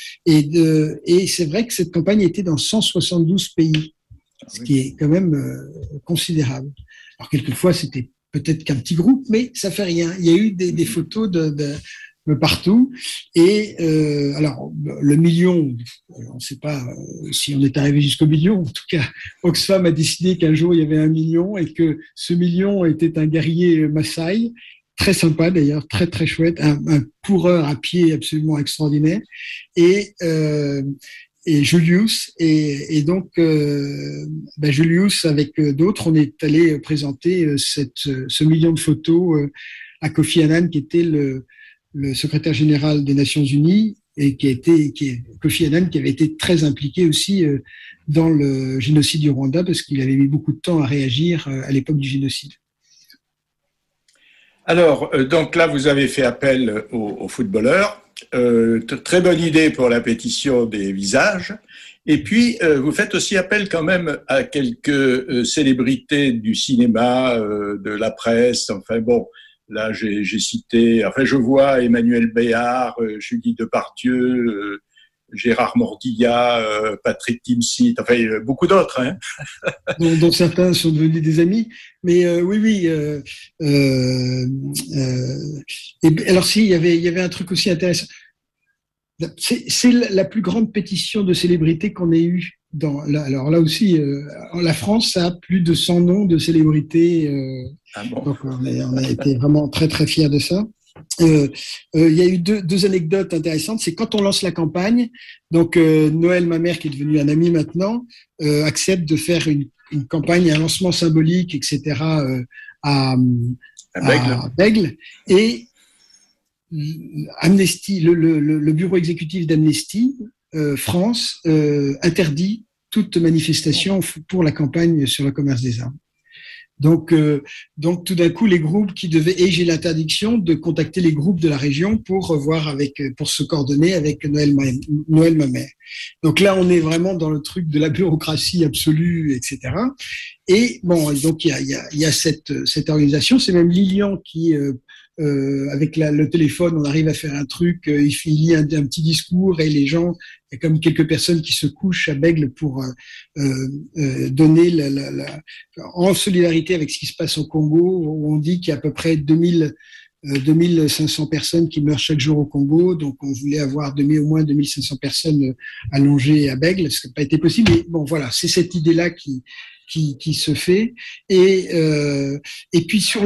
Speaker 4: Et c'est vrai que cette campagne était dans 172 pays, ce qui est quand même considérable. Alors quelquefois, c'était peut-être qu'un petit groupe, mais ça fait rien. Il y a eu des photos de partout. Et alors, le million, on ne sait pas si on est arrivé jusqu'au million. En tout cas, Oxfam a décidé qu'un jour, il y avait 1 million et que ce million était un guerrier Maasai. Très sympa d'ailleurs, très très chouette, un coureur à pied absolument extraordinaire, et Julius, et donc Julius avec d'autres, on est allé présenter ce million de photos à Kofi Annan, qui était le secrétaire général des Nations Unies, et Kofi Annan, qui avait été très impliqué aussi dans le génocide du Rwanda, parce qu'il avait mis beaucoup de temps à réagir à l'époque du génocide.
Speaker 3: Alors, donc là, vous avez fait appel aux footballeurs. Très bonne idée pour la pétition des visages. Et puis, vous faites aussi appel quand même à quelques célébrités du cinéma, de la presse. Enfin bon, là, j'ai cité, enfin, je vois Emmanuel Béard, Julie Depardieu, Gérard Mordillat, Patrick Timsit, enfin beaucoup d'autres, hein.
Speaker 4: dont certains sont devenus des amis. Mais oui. Et alors il y avait un truc aussi intéressant. C'est la plus grande pétition de célébrités qu'on ait eue. Alors là aussi, la France a plus de 100 noms de célébrités. Bon. Donc on a été vraiment très très fiers de ça. Il y a eu deux anecdotes intéressantes. C'est quand on lance la campagne, donc Noël, ma mère, qui est devenue un ami maintenant, accepte de faire une campagne, un lancement symbolique, etc. à Bègle. Et Amnesty, le bureau exécutif d'Amnesty France interdit toute manifestation pour la campagne sur le commerce des armes. Donc tout d'un coup, les groupes et j'ai l'interdiction de contacter les groupes de la région pour se coordonner avec Noël ma mère. Donc là, on est vraiment dans le truc de la bureaucratie absolue, etc. Et bon, donc il y a cette organisation. C'est même Lilian qui avec le téléphone, on arrive à faire un truc, il lit un petit discours et les gens, il y a comme quelques personnes qui se couchent à Bègle pour donner en solidarité avec ce qui se passe au Congo, où on dit qu'il y a à peu près 2500 personnes qui meurent chaque jour au Congo, donc on voulait avoir au moins 2500 personnes allongées à Bègle, ce qui n'a pas été possible, mais bon voilà, c'est cette idée-là qui se fait, et puis sur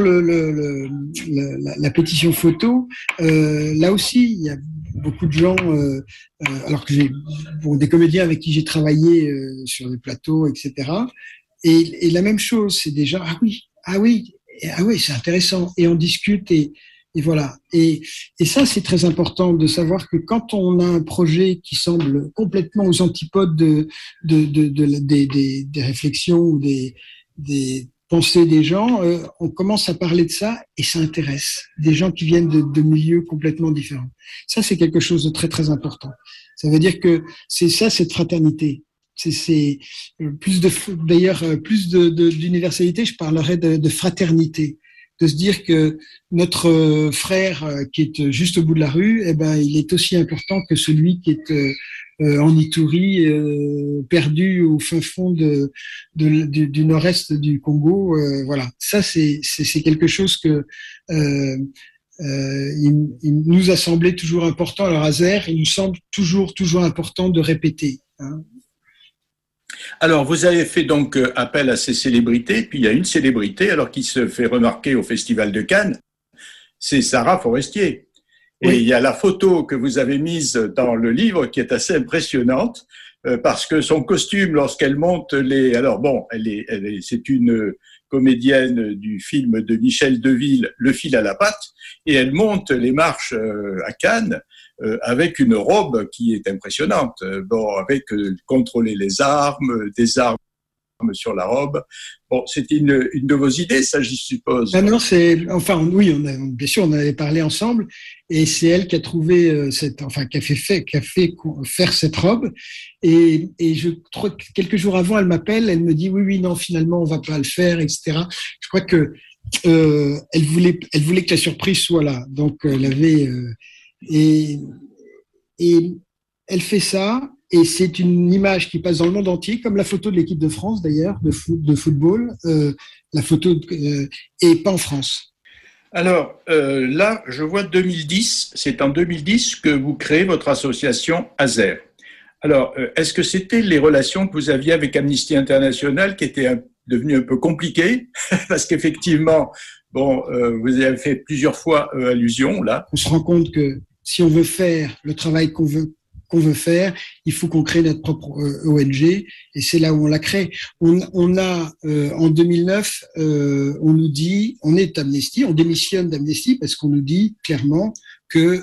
Speaker 4: la pétition photo, là aussi il y a beaucoup de gens, alors que des comédiens avec qui j'ai travaillé sur les plateaux, etc. Et la même chose, c'est déjà ah oui, c'est intéressant, et on discute, et Et voilà. Et ça, c'est très important de savoir que quand on a un projet qui semble complètement aux antipodes des réflexions ou des pensées des gens, on commence à parler de ça et ça intéresse des gens qui viennent de milieux complètement différents. Ça, c'est quelque chose de très, très important. Ça veut dire que c'est ça, cette fraternité. C'est plus d'universalité, je parlerais de fraternité. De se dire que notre frère qui est juste au bout de la rue, eh ben, il est aussi important que celui qui est en Ituri, perdu au fin fond du nord-est du Congo. Voilà, ça c'est quelque chose que il nous a semblé toujours important. Alors à ZER, il nous semble toujours important de répéter. Hein.
Speaker 3: Alors, vous avez fait donc appel à ces célébrités, puis il y a une célébrité alors qui se fait remarquer au Festival de Cannes, c'est Sarah Forestier. Et oui. Il y a la photo que vous avez mise dans le livre qui est assez impressionnante parce que son costume, lorsqu'elle monte les... Alors bon, c'est une comédienne du film de Michel Deville, Le fil à la patte, et elle monte les marches à Cannes avec une robe qui est impressionnante. Bon, avec contrôler les armes, des armes sur la robe. Bon, c'était une de vos idées, ça, j'y suppose.
Speaker 4: Ah non, oui, bien sûr, on avait parlé ensemble, et c'est elle qui a trouvé qui a fait faire cette robe. Et je crois que quelques jours avant, elle m'appelle, elle me dit oui, non, finalement, on va pas le faire, etc. Je crois que elle voulait que la surprise soit là. Donc, elle avait et elle fait ça. Et c'est une image qui passe dans le monde entier, comme la photo de l'équipe de France d'ailleurs, de football, la photo et pas en France.
Speaker 3: Alors là, je vois 2010, c'est en 2010 que vous créez votre association AZER. Alors, est-ce que c'était les relations que vous aviez avec Amnesty International qui étaient devenues un peu compliquées? Parce qu'effectivement, bon, vous avez fait plusieurs fois allusion là.
Speaker 4: On se rend compte que si on veut faire le travail qu'on veut faire, il faut qu'on crée notre propre ONG, et c'est là où on l'a créé. On a en 2009, on nous dit, on est Amnesty, on démissionne d'Amnesty parce qu'on nous dit clairement que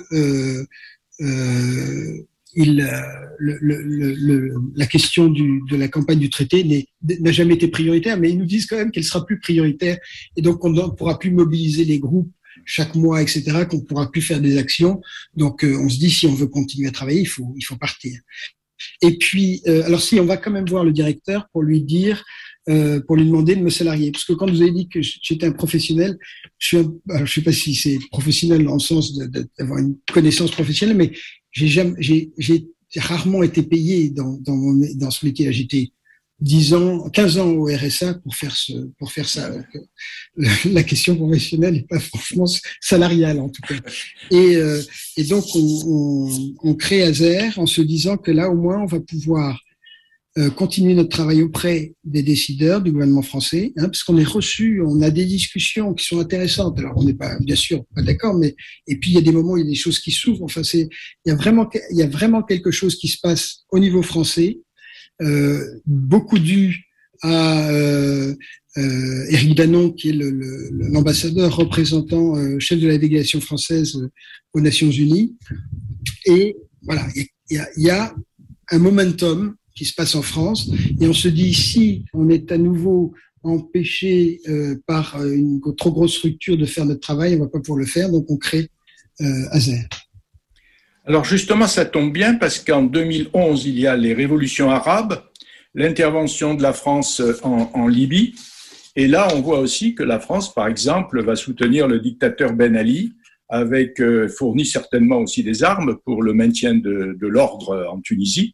Speaker 4: la question de la campagne du traité n'a jamais été prioritaire, mais ils nous disent quand même qu'elle sera plus prioritaire, et donc on ne pourra plus mobiliser les groupes chaque mois, etc., qu'on ne pourra plus faire des actions. Donc, on se dit, si on veut continuer à travailler, il faut partir. Et puis, alors si, on va quand même voir le directeur pour lui dire, pour lui demander de me salarier. Parce que quand vous avez dit que j'étais un professionnel, je sais pas si c'est professionnel dans le sens d'avoir une connaissance professionnelle, mais j'ai rarement été payé dans ce métier-là. J'étais 15 ans au RSA pour faire ça. Donc, la question professionnelle n'est pas franchement salariale, en tout cas. Et donc, on crée AZER en se disant que là, au moins, on va pouvoir continuer notre travail auprès des décideurs du gouvernement français, parce qu'on on a des discussions qui sont intéressantes. Alors, on n'est pas, bien sûr, pas d'accord, et puis il y a des moments où il y a des choses qui s'ouvrent. Enfin, il y a vraiment quelque chose qui se passe au niveau français. Beaucoup dû à Éric Danon, qui est l'ambassadeur représentant chef de la délégation française aux Nations Unies. Et voilà, il y a un momentum qui se passe en France, et on se dit, si on est à nouveau empêché par une trop grosse structure de faire notre travail, on ne va pas pouvoir le faire, donc on crée AZER.
Speaker 3: Alors justement, ça tombe bien parce qu'en 2011, il y a les révolutions arabes, l'intervention de la France en Libye. Et là, on voit aussi que la France, par exemple, va soutenir le dictateur Ben Ali, avec fournit certainement aussi des armes pour le maintien de l'ordre en Tunisie.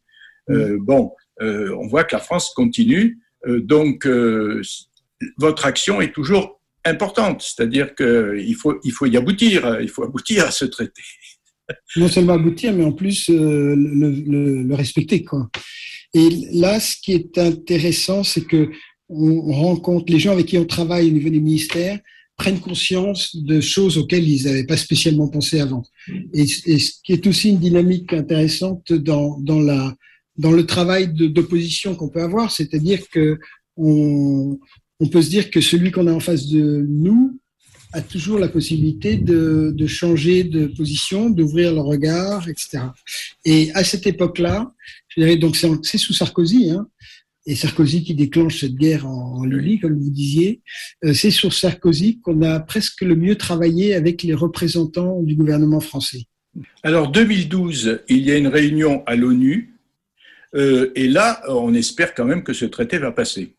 Speaker 3: On voit que la France continue. Donc, votre action est toujours importante. C'est-à-dire qu'il faut y aboutir. Il faut aboutir à ce traité.
Speaker 4: Non seulement aboutir, mais en plus le respecter, quoi. Et là, ce qui est intéressant, c'est que on rencontre les gens avec qui on travaille au niveau des ministères prennent conscience de choses auxquelles ils n'avaient pas spécialement pensé avant. Et ce qui est aussi une dynamique intéressante dans le travail d'opposition qu'on peut avoir, c'est-à-dire que on peut se dire que celui qu'on a en face de nous a toujours la possibilité de changer de position, d'ouvrir le regard, etc. Et à cette époque-là, je dirais, donc c'est sous Sarkozy, hein, et Sarkozy qui déclenche cette guerre en Libye, comme vous disiez, c'est sur Sarkozy qu'on a presque le mieux travaillé avec les représentants du gouvernement français.
Speaker 3: Alors 2012, il y a une réunion à l'ONU, et là, on espère quand même que ce traité va passer.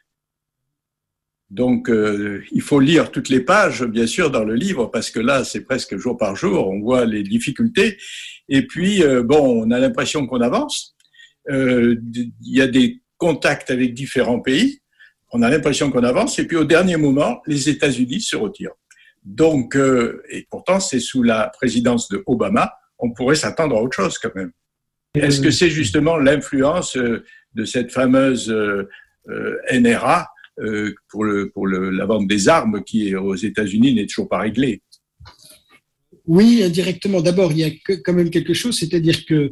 Speaker 3: Donc, il faut lire toutes les pages, bien sûr, dans le livre, parce que là, c'est presque jour par jour, on voit les difficultés. Et puis, on a l'impression qu'on avance. Il y a des contacts avec différents pays. On a l'impression qu'on avance. Et puis, au dernier moment, les États-Unis se retirent. Donc, et pourtant, c'est sous la présidence de Obama. On pourrait s'attendre à autre chose, quand même. Est-ce que c'est justement l'influence de cette fameuse NRA pour la vente des armes qui, aux États-Unis, n'est toujours pas réglée?
Speaker 4: Oui, indirectement. D'abord, il y a quand même quelque chose, c'est-à-dire que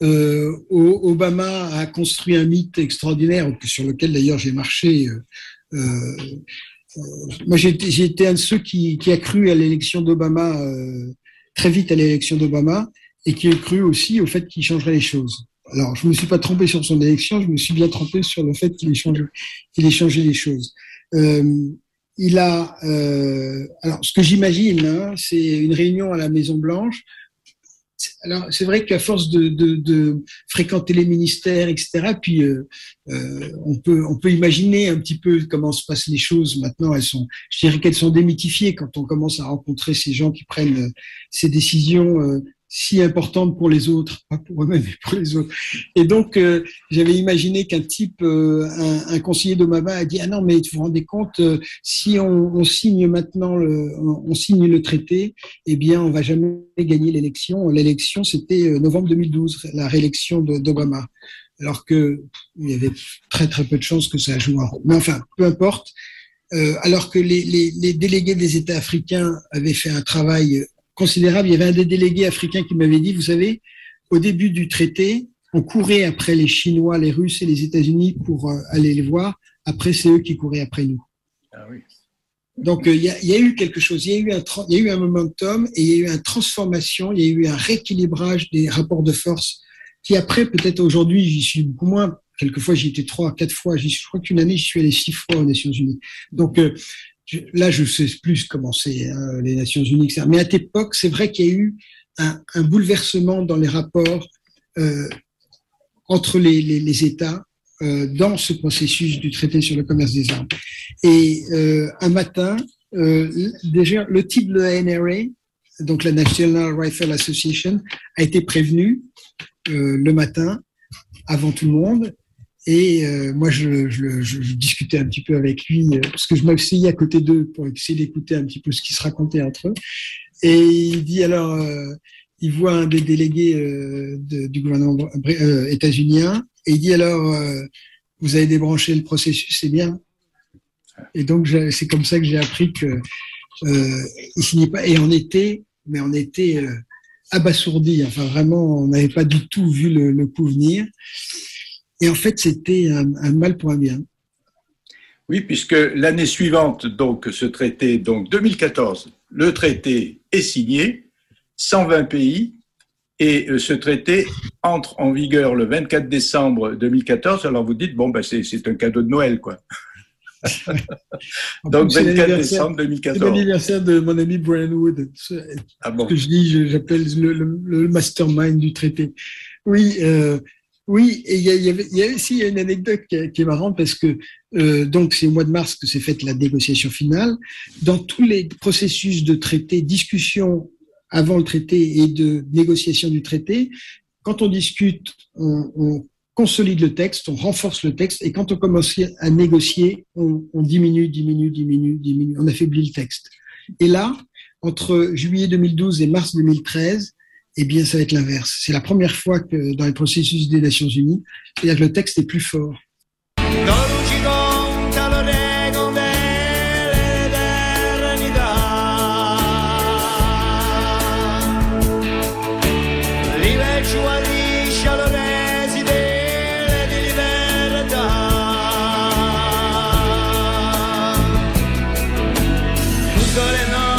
Speaker 4: Obama a construit un mythe extraordinaire sur lequel d'ailleurs j'ai marché. Moi, j'ai été un de ceux qui a cru à l'élection d'Obama, très vite à l'élection d'Obama, et qui a cru aussi au fait qu'il changerait les choses. Alors, je ne me suis pas trompé sur son élection, je me suis bien trompé sur le fait qu'il ait changé les choses. Alors, ce que j'imagine, hein, c'est une réunion à la Maison-Blanche. Alors, c'est vrai qu'à force de fréquenter les ministères, etc., puis on peut imaginer un petit peu comment se passent les choses. Maintenant, je dirais qu'elles sont démythifiées quand on commence à rencontrer ces gens qui prennent ces décisions si importantes pour les autres, pas pour eux-mêmes, mais pour les autres. Et donc, j'avais imaginé qu'un type, un conseiller d'Obama a dit « Ah non, mais vous vous rendez compte, si on signe maintenant, on signe le traité, eh bien, on va jamais gagner l'élection. » L'élection, c'était novembre 2012, la réélection d'Obama. Alors que il y avait très très peu de chances que ça joue un rôle. Mais enfin, peu importe. Alors que les délégués des États africains avaient fait un travail considérable. Il y avait un des délégués africains qui m'avait dit, vous savez, au début du traité, on courait après les Chinois, les Russes et les États-Unis pour aller les voir. Après, c'est eux qui couraient après nous.
Speaker 3: Ah oui.
Speaker 4: Donc, il y a eu quelque chose. Il y a eu un momentum et il y a eu une transformation. Il y a eu un rééquilibrage des rapports de force qui après, peut-être aujourd'hui, j'y suis beaucoup moins. Quelquefois, j'y étais 3, 4 fois. Je crois qu'une année, j'y suis allé 6 fois aux Nations Unies. Donc, là, je sais plus comment c'est, hein, les Nations Unies, etc. Mais à cette époque, c'est vrai qu'il y a eu un bouleversement dans les rapports entre les États dans ce processus du traité sur le commerce des armes. Et un matin, déjà, le type de la NRA, donc la National Rifle Association, a été prévenu le matin, avant tout le monde. Et moi, je discutais un petit peu avec lui, parce que je m'asseyais à côté d'eux pour essayer d'écouter un petit peu ce qui se racontait entre eux. Et il dit alors, il voit un des délégués du gouvernement états-unien, et il dit alors, vous avez débranché le processus, c'est bien. Et donc, c'est comme ça que j'ai appris que il signait pas. Et on était abasourdis. Enfin, vraiment, on n'avait pas du tout vu le coup venir. Et en fait, c'était un mal pour un bien.
Speaker 3: Oui, puisque l'année suivante, donc, ce traité, donc 2014, le traité est signé, 120 pays, et ce traité entre en vigueur le 24 décembre 2014. Alors vous dites, bon, ben c'est un cadeau de Noël, quoi. Donc 24 décembre 2014.
Speaker 4: C'est l'anniversaire de mon ami Brian Wood.
Speaker 3: Ah bon.
Speaker 4: Que j'appelle le mastermind du traité. Oui. Oui, et il y a aussi une anecdote qui est marrante parce que donc c'est au mois de mars que s'est faite la négociation finale. Dans tous les processus de traité, discussion avant le traité et de négociation du traité, quand on discute, on consolide le texte, on renforce le texte, et quand on commence à négocier, on diminue, on affaiblit le texte. Et là, entre juillet 2012 et mars 2013, eh bien, ça va être l'inverse. C'est la première fois que dans les processus des Nations Unies, c'est-à-dire que le texte est plus fort.
Speaker 7: Tutte le notti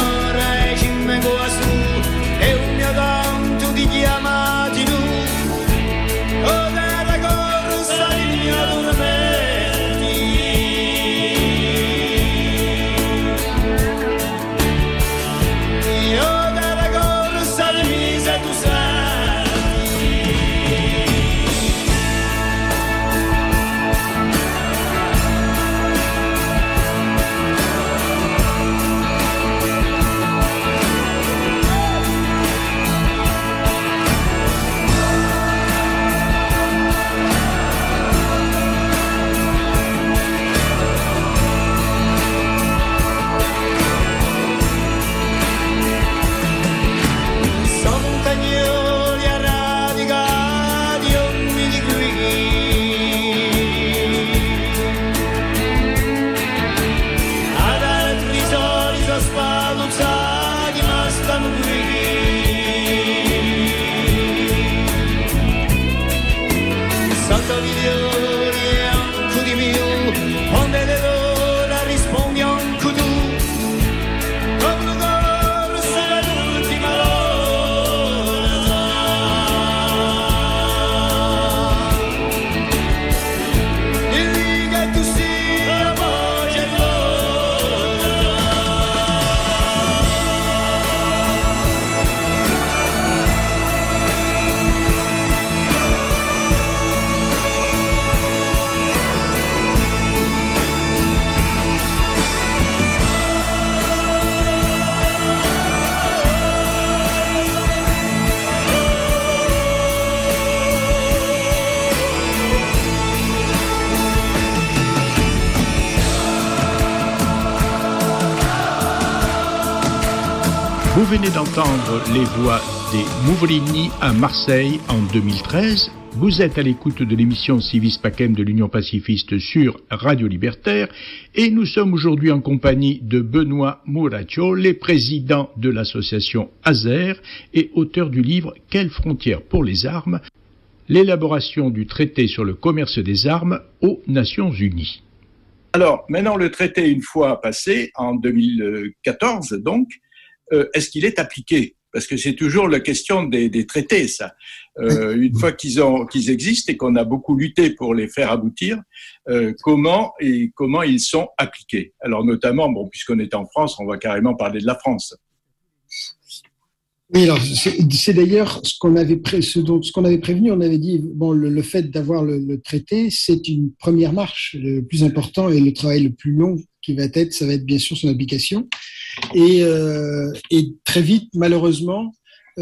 Speaker 1: Vous venez d'entendre les voix des Mouvrini à Marseille en 2013. Vous êtes à l'écoute de l'émission Civis Pacem de l'Union pacifiste sur Radio Libertaire et nous sommes aujourd'hui en compagnie de Benoît Muraccioli, président de l'association ASER et auteur du livre « Quelles frontières pour les armes ? L'élaboration du traité sur le commerce des armes aux Nations Unies ».
Speaker 3: Alors, maintenant le traité, une fois passé, en 2014 donc, est-ce qu'il est appliqué ? Parce que c'est toujours la question des traités, ça. Une fois qu'ils existent et qu'on a beaucoup lutté pour les faire aboutir, comment ils sont appliqués ? Alors notamment, bon, puisqu'on est en France, on va carrément parler de la France.
Speaker 4: Oui, alors c'est d'ailleurs ce qu'on avait prévenu. On avait dit bon, le fait d'avoir le traité, c'est une première marche. Le plus important et le travail le plus long ça va être bien sûr son application. Et très vite, malheureusement,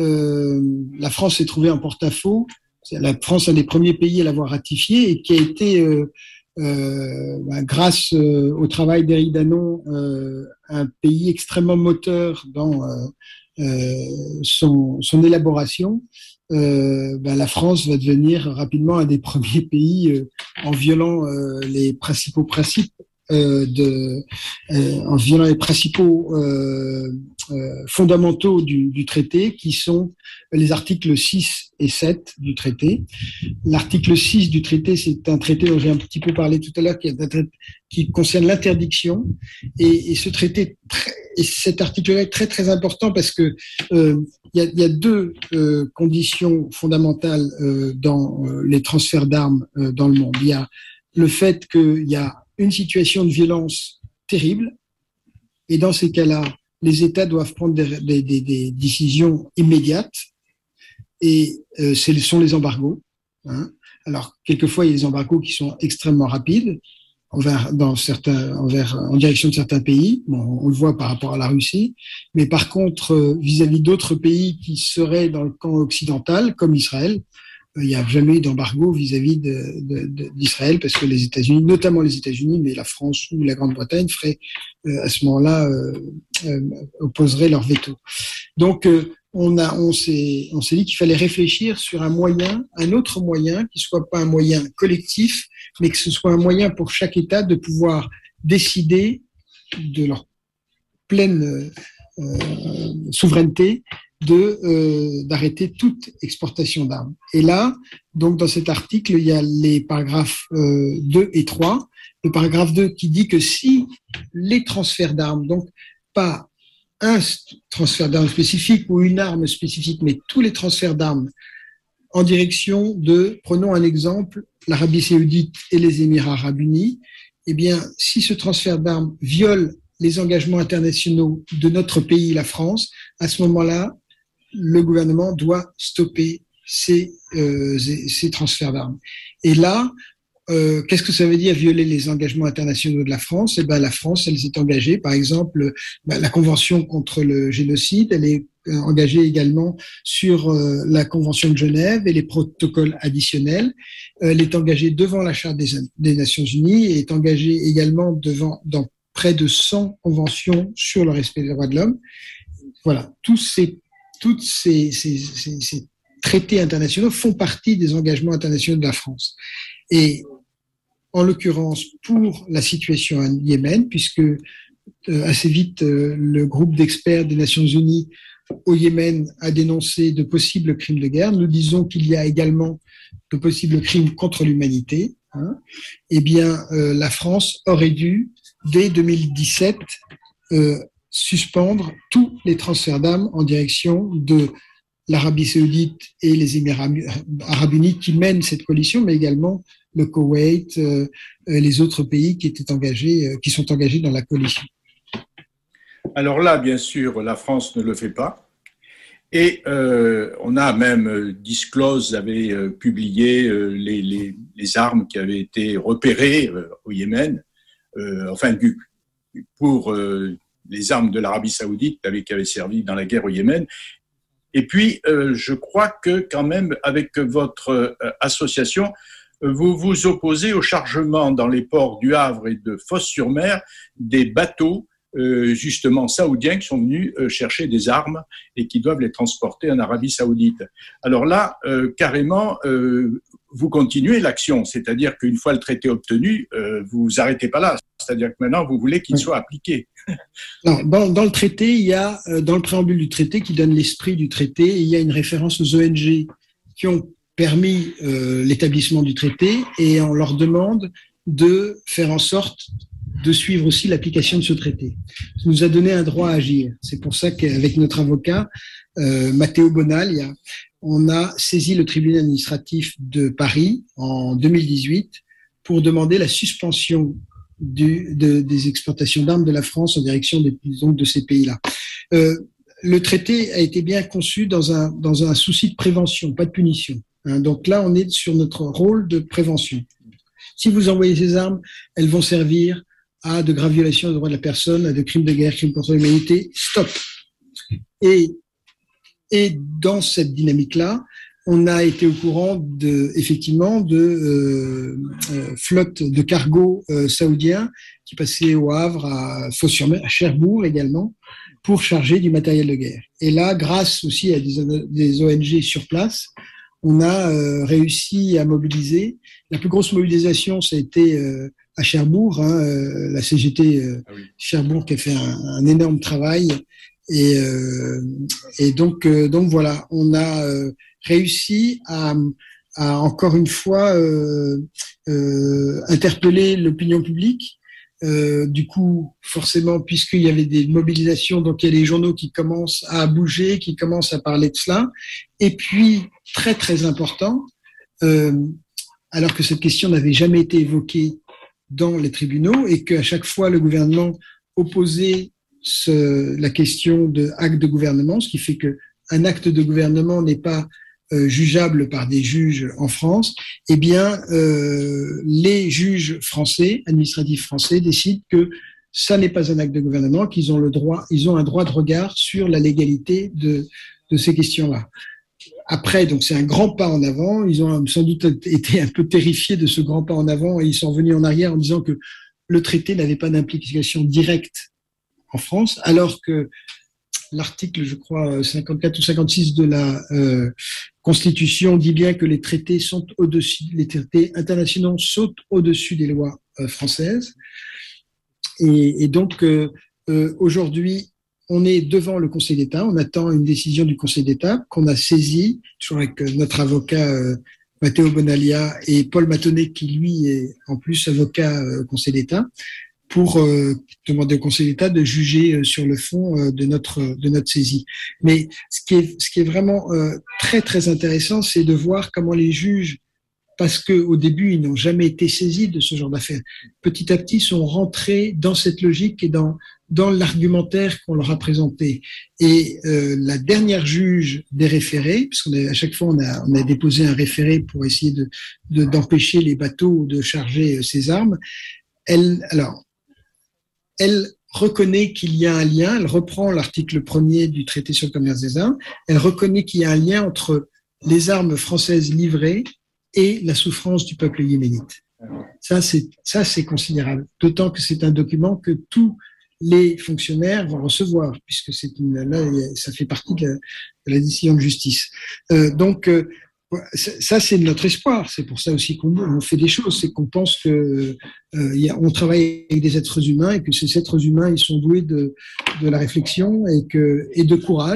Speaker 4: la France s'est trouvée en porte-à-faux. La France est un des premiers pays à l'avoir ratifié et qui a été, grâce au travail d'Éric Danon, un pays extrêmement moteur dans son élaboration. La France va devenir rapidement un des premiers pays en violant les principaux principes. En violant les principaux fondamentaux du traité, qui sont les articles 6 et 7 du traité. L'article 6 du traité, c'est un traité dont j'ai un petit peu parlé tout à l'heure, qui concerne l'interdiction. Et ce traité, et cet article-là est très très important parce que il y a deux conditions fondamentales dans les transferts d'armes dans le monde. Il y a le fait qu'il y a une situation de violence terrible, et dans ces cas-là, les États doivent prendre des décisions immédiates, et ce sont les embargos. Hein. Alors, quelquefois, il y a des embargos qui sont extrêmement rapides en direction de certains pays. Bon, on le voit par rapport à la Russie, mais par contre, vis-à-vis d'autres pays qui seraient dans le camp occidental, comme Israël, il n'y a jamais eu d'embargo vis-à-vis d'Israël parce que les États-Unis, notamment les États-Unis, mais la France ou la Grande-Bretagne ferait à ce moment-là opposeraient leur veto. Donc on s'est dit qu'il fallait réfléchir sur un autre moyen qui soit pas un moyen collectif, mais que ce soit un moyen pour chaque État de pouvoir décider de leur pleine souveraineté d'arrêter toute exportation d'armes. Et là, donc dans cet article, il y a les paragraphes 2 et 3. Le paragraphe 2 qui dit que si les transferts d'armes, donc pas un transfert d'armes spécifique ou une arme spécifique, mais tous les transferts d'armes en direction prenons un exemple, l'Arabie Saoudite et les Émirats Arabes Unis, eh bien, si ce transfert d'armes viole les engagements internationaux de notre pays, la France, à ce moment-là, le gouvernement doit stopper ces transferts d'armes. Et là, qu'est-ce que ça veut dire violer les engagements internationaux de la France ? Eh ben, la France, elle s'est engagée, par exemple, la Convention contre le génocide, elle est engagée également sur la Convention de Genève et les protocoles additionnels. Elle est engagée devant la Charte des Nations Unies et est engagée également dans près de 100 conventions sur le respect des droits de l'homme. Voilà, tous ces traités internationaux font partie des engagements internationaux de la France. Et en l'occurrence, pour la situation en Yémen, puisque assez vite, le groupe d'experts des Nations Unies au Yémen a dénoncé de possibles crimes de guerre. Nous disons qu'il y a également de possibles crimes contre l'humanité. Eh bien, la France aurait dû, dès 2017, suspendre tous les transferts d'armes en direction de l'Arabie Saoudite et les Émirats Arabes Unis qui mènent cette coalition, mais également le Koweït, les autres pays qui sont engagés dans la coalition.
Speaker 3: Alors là, bien sûr, la France ne le fait pas. Et on a même, Disclose avait publié les armes qui avaient été repérées au Yémen, pour les armes de l'Arabie Saoudite qui avaient servi dans la guerre au Yémen. Et puis, je crois que quand même, avec votre association, vous vous opposez au chargement dans les ports du Havre et de Fos-sur-Mer des bateaux justement saoudiens qui sont venus chercher des armes et qui doivent les transporter en Arabie Saoudite. Alors là, carrément, vous continuez l'action, c'est-à-dire qu'une fois le traité obtenu, vous arrêtez pas là, c'est-à-dire que maintenant vous voulez qu'il soit appliqué.
Speaker 4: Non, dans le traité, il y a dans le préambule du traité qui donne l'esprit du traité, il y a une référence aux ONG qui ont permis l'établissement du traité et on leur demande de faire en sorte de suivre aussi l'application de ce traité. Ça nous a donné un droit à agir. C'est pour ça qu'avec notre avocat, Matteo Bonaglia, on a saisi le tribunal administratif de Paris en 2018 pour demander la suspension des exportations d'armes de la France en direction de ces pays-là. Le traité a été bien conçu dans un souci de prévention, pas de punition. Donc là, on est sur notre rôle de prévention. Si vous envoyez ces armes, elles vont servir à de graves violations des droits de la personne, à de crimes de guerre, crimes contre l'humanité. Stop. Et dans cette dynamique-là, on a été au courant effectivement de flottes de cargos saoudiens qui passaient au Havre, à Fos-sur-Mer, à Cherbourg également, pour charger du matériel de guerre. Et là, grâce aussi à des ONG sur place, on a réussi à mobiliser. La plus grosse mobilisation, ça a été à Cherbourg, la CGT Cherbourg qui a fait un énorme travail. Et donc voilà, on a réussi à encore une fois interpeller l'opinion publique. Du coup, forcément, puisqu'il y avait des mobilisations, donc il y a les journaux qui commencent à bouger, qui commencent à parler de cela. Et puis, très très important, alors que cette question n'avait jamais été évoquée dans les tribunaux et qu'à chaque fois le gouvernement opposait la question de acte de gouvernement, ce qui fait que un acte de gouvernement n'est pas jugeable par des juges en France, eh bien, les juges français, administratifs français, décident que ça n'est pas un acte de gouvernement, qu'ils ont un droit de regard sur la légalité de ces questions-là. Après, donc c'est un grand pas en avant. Ils ont sans doute été un peu terrifiés de ce grand pas en avant et ils sont revenus en arrière en disant que le traité n'avait pas d'implication directe en France, alors que l'article, je crois, 54 ou 56 de la Constitution dit bien que les traités internationaux sautent au-dessus des lois françaises. Et donc, aujourd'hui, on est devant le Conseil d'État, on attend une décision du Conseil d'État qu'on a saisie, toujours avec notre avocat Matteo Bonaglia et Paul Matonnet, qui lui est en plus avocat au Conseil d'État, pour demander au Conseil d'État de juger sur le fond de notre saisie. Mais ce qui est vraiment très très intéressant, c'est de voir comment les juges, parce que au début ils n'ont jamais été saisis de ce genre d'affaires, petit à petit sont rentrés dans cette logique et dans l'argumentaire qu'on leur a présenté. Et la dernière juge des référés, parce qu'à chaque fois on a déposé un référé pour essayer d'empêcher les bateaux de charger ces armes, elle reconnaît qu'il y a un lien, elle reprend l'article 1er du traité sur le commerce des armes, elle reconnaît qu'il y a un lien entre les armes françaises livrées et la souffrance du peuple yéménite. Ça, c'est considérable. D'autant que c'est un document que tous les fonctionnaires vont recevoir, puisque ça fait partie de la décision de justice. Donc, ça, c'est notre espoir. C'est pour ça aussi qu'on fait des choses. C'est qu'on pense que on travaille avec des êtres humains et que ces êtres humains, ils sont doués de la réflexion et de courage,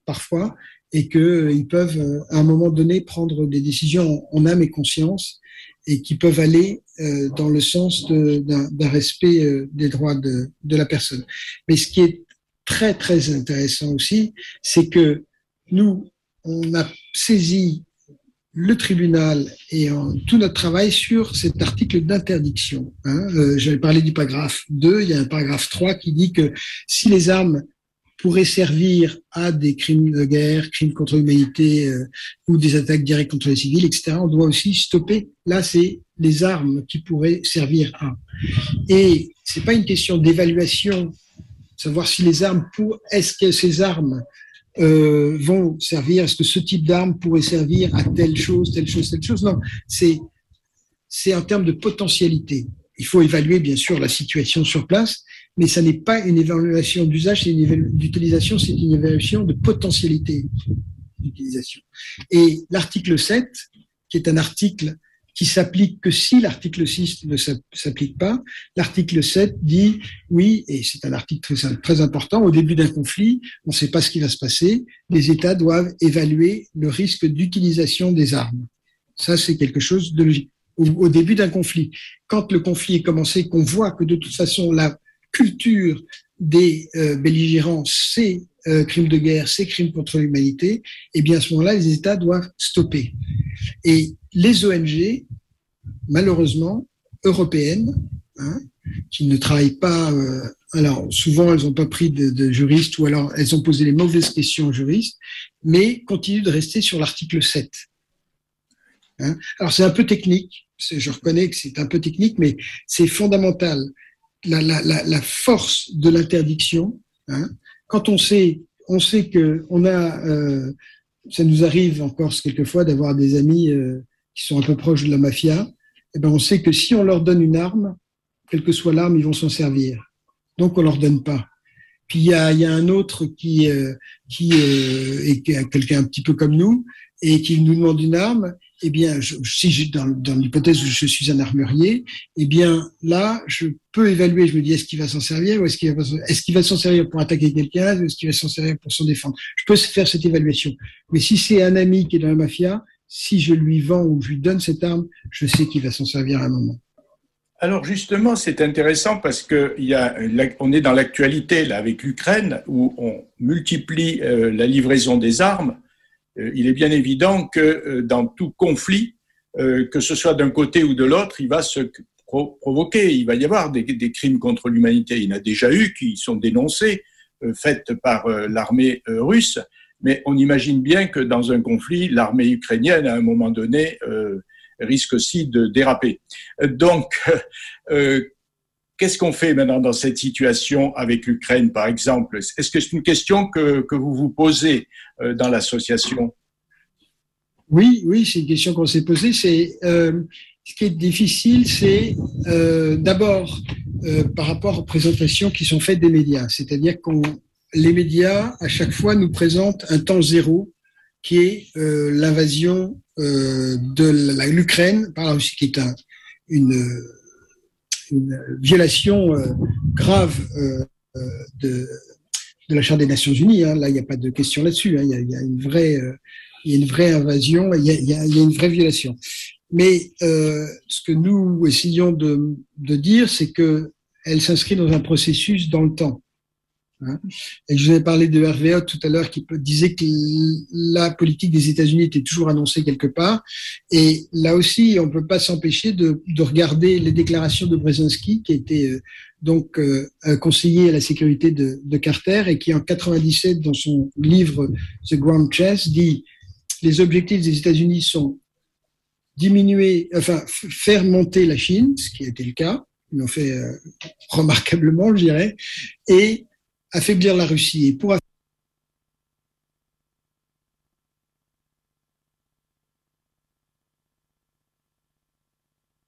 Speaker 4: parfois, et qu'ils peuvent, à un moment donné, prendre des décisions en âme et conscience, et qui peuvent aller dans le sens d'un respect des droits de la personne. Mais ce qui est très, très intéressant aussi, c'est que nous, on a saisi le tribunal et tout notre travail sur cet article d'interdiction. J'avais parlé du paragraphe 2, il y a un paragraphe 3 qui dit que si les armes pourraient servir à des crimes de guerre, crimes contre l'humanité ou des attaques directes contre les civils, etc., on doit aussi stopper. Là, c'est les armes qui pourraient servir à. Et c'est pas une question d'évaluation, savoir si les armes est-ce que ces armes vont servir, est-ce que ce type d'arme pourrait servir à telle chose, telle chose, telle chose. Non, c'est en termes de potentialité. Il faut évaluer, bien sûr, la situation sur place, mais ça n'est pas une évaluation d'usage, d'utilisation, c'est une évaluation de potentialité d'utilisation. Et l'article 7, qui est un article qui s'applique que si l'article 6 ne s'applique pas, l'article 7 dit, oui, et c'est un article très, très important, au début d'un conflit, on ne sait pas ce qui va se passer, les États doivent évaluer le risque d'utilisation des armes. Ça, c'est quelque chose de logique. Au début d'un conflit, quand le conflit est commencé, qu'on voit que de toute façon, la culture des belligérants, c'est crimes de guerre, c'est crimes contre l'humanité, et bien à ce moment-là, les États doivent stopper. Et les ONG, malheureusement, européennes, qui ne travaillent pas, alors souvent elles n'ont pas pris de juristes ou alors elles ont posé les mauvaises questions aux juristes, mais continuent de rester sur l'article 7. Alors c'est un peu technique, je reconnais que c'est un peu technique, mais c'est fondamental. La force de l'interdiction, quand on sait que on a, ça nous arrive en Corse quelquefois d'avoir des amis qui sont un peu proches de la mafia, et ben on sait que si on leur donne une arme, quelle que soit l'arme, ils vont s'en servir. Donc on leur donne pas. Puis il y a un autre qui est quelqu'un un petit peu comme nous et qui nous demande une arme. Eh bien, dans l'hypothèse où je suis un armurier, eh bien là, je peux évaluer. Je me dis, est-ce qu'il va s'en servir ou est-ce qu'il va s'en servir pour attaquer quelqu'un ou est-ce qu'il va s'en servir pour s'en défendre? Je peux faire cette évaluation. Mais si c'est un ami qui est dans la mafia, si je lui vends ou je lui donne cette arme, je sais qu'il va s'en servir à un moment.
Speaker 3: Alors justement, c'est intéressant parce que on est dans l'actualité là avec l'Ukraine où on multiplie la livraison des armes. Il est bien évident que dans tout conflit, que ce soit d'un côté ou de l'autre, il va se provoquer. Il va y avoir des crimes contre l'humanité. Il y en a déjà eu qui sont dénoncés, faits par l'armée russe. Mais on imagine bien que dans un conflit, l'armée ukrainienne, à un moment donné, risque aussi de déraper. Donc, qu'est-ce qu'on fait maintenant dans cette situation avec l'Ukraine, par exemple? Est-ce que c'est une question que vous vous posez dans l'association?
Speaker 4: Oui, c'est une question qu'on s'est posée. Ce qui est difficile, c'est d'abord par rapport aux présentations qui sont faites des médias. C'est-à-dire les médias, à chaque fois, nous présentent un temps zéro qui est l'invasion de l'Ukraine par la Russie, qui est une violation grave de la Charte des Nations Unies. Là, il n'y a pas de question là-dessus. Il y a une vraie invasion, il y a une vraie violation. Mais ce que nous essayons de dire, c'est que elle s'inscrit dans un processus dans le temps. Et je vous ai parlé de Hervé Hott tout à l'heure qui disait que la politique des États-Unis était toujours annoncée quelque part. Et là aussi, on ne peut pas s'empêcher de regarder les déclarations de Brzezinski, qui était donc conseiller à la sécurité de Carter et qui en 97, dans son livre The Grand Chess, dit les objectifs des États-Unis sont faire monter la Chine, ce qui a été le cas, ils l'ont fait remarquablement, je dirais, et affaiblir la Russie. Et pour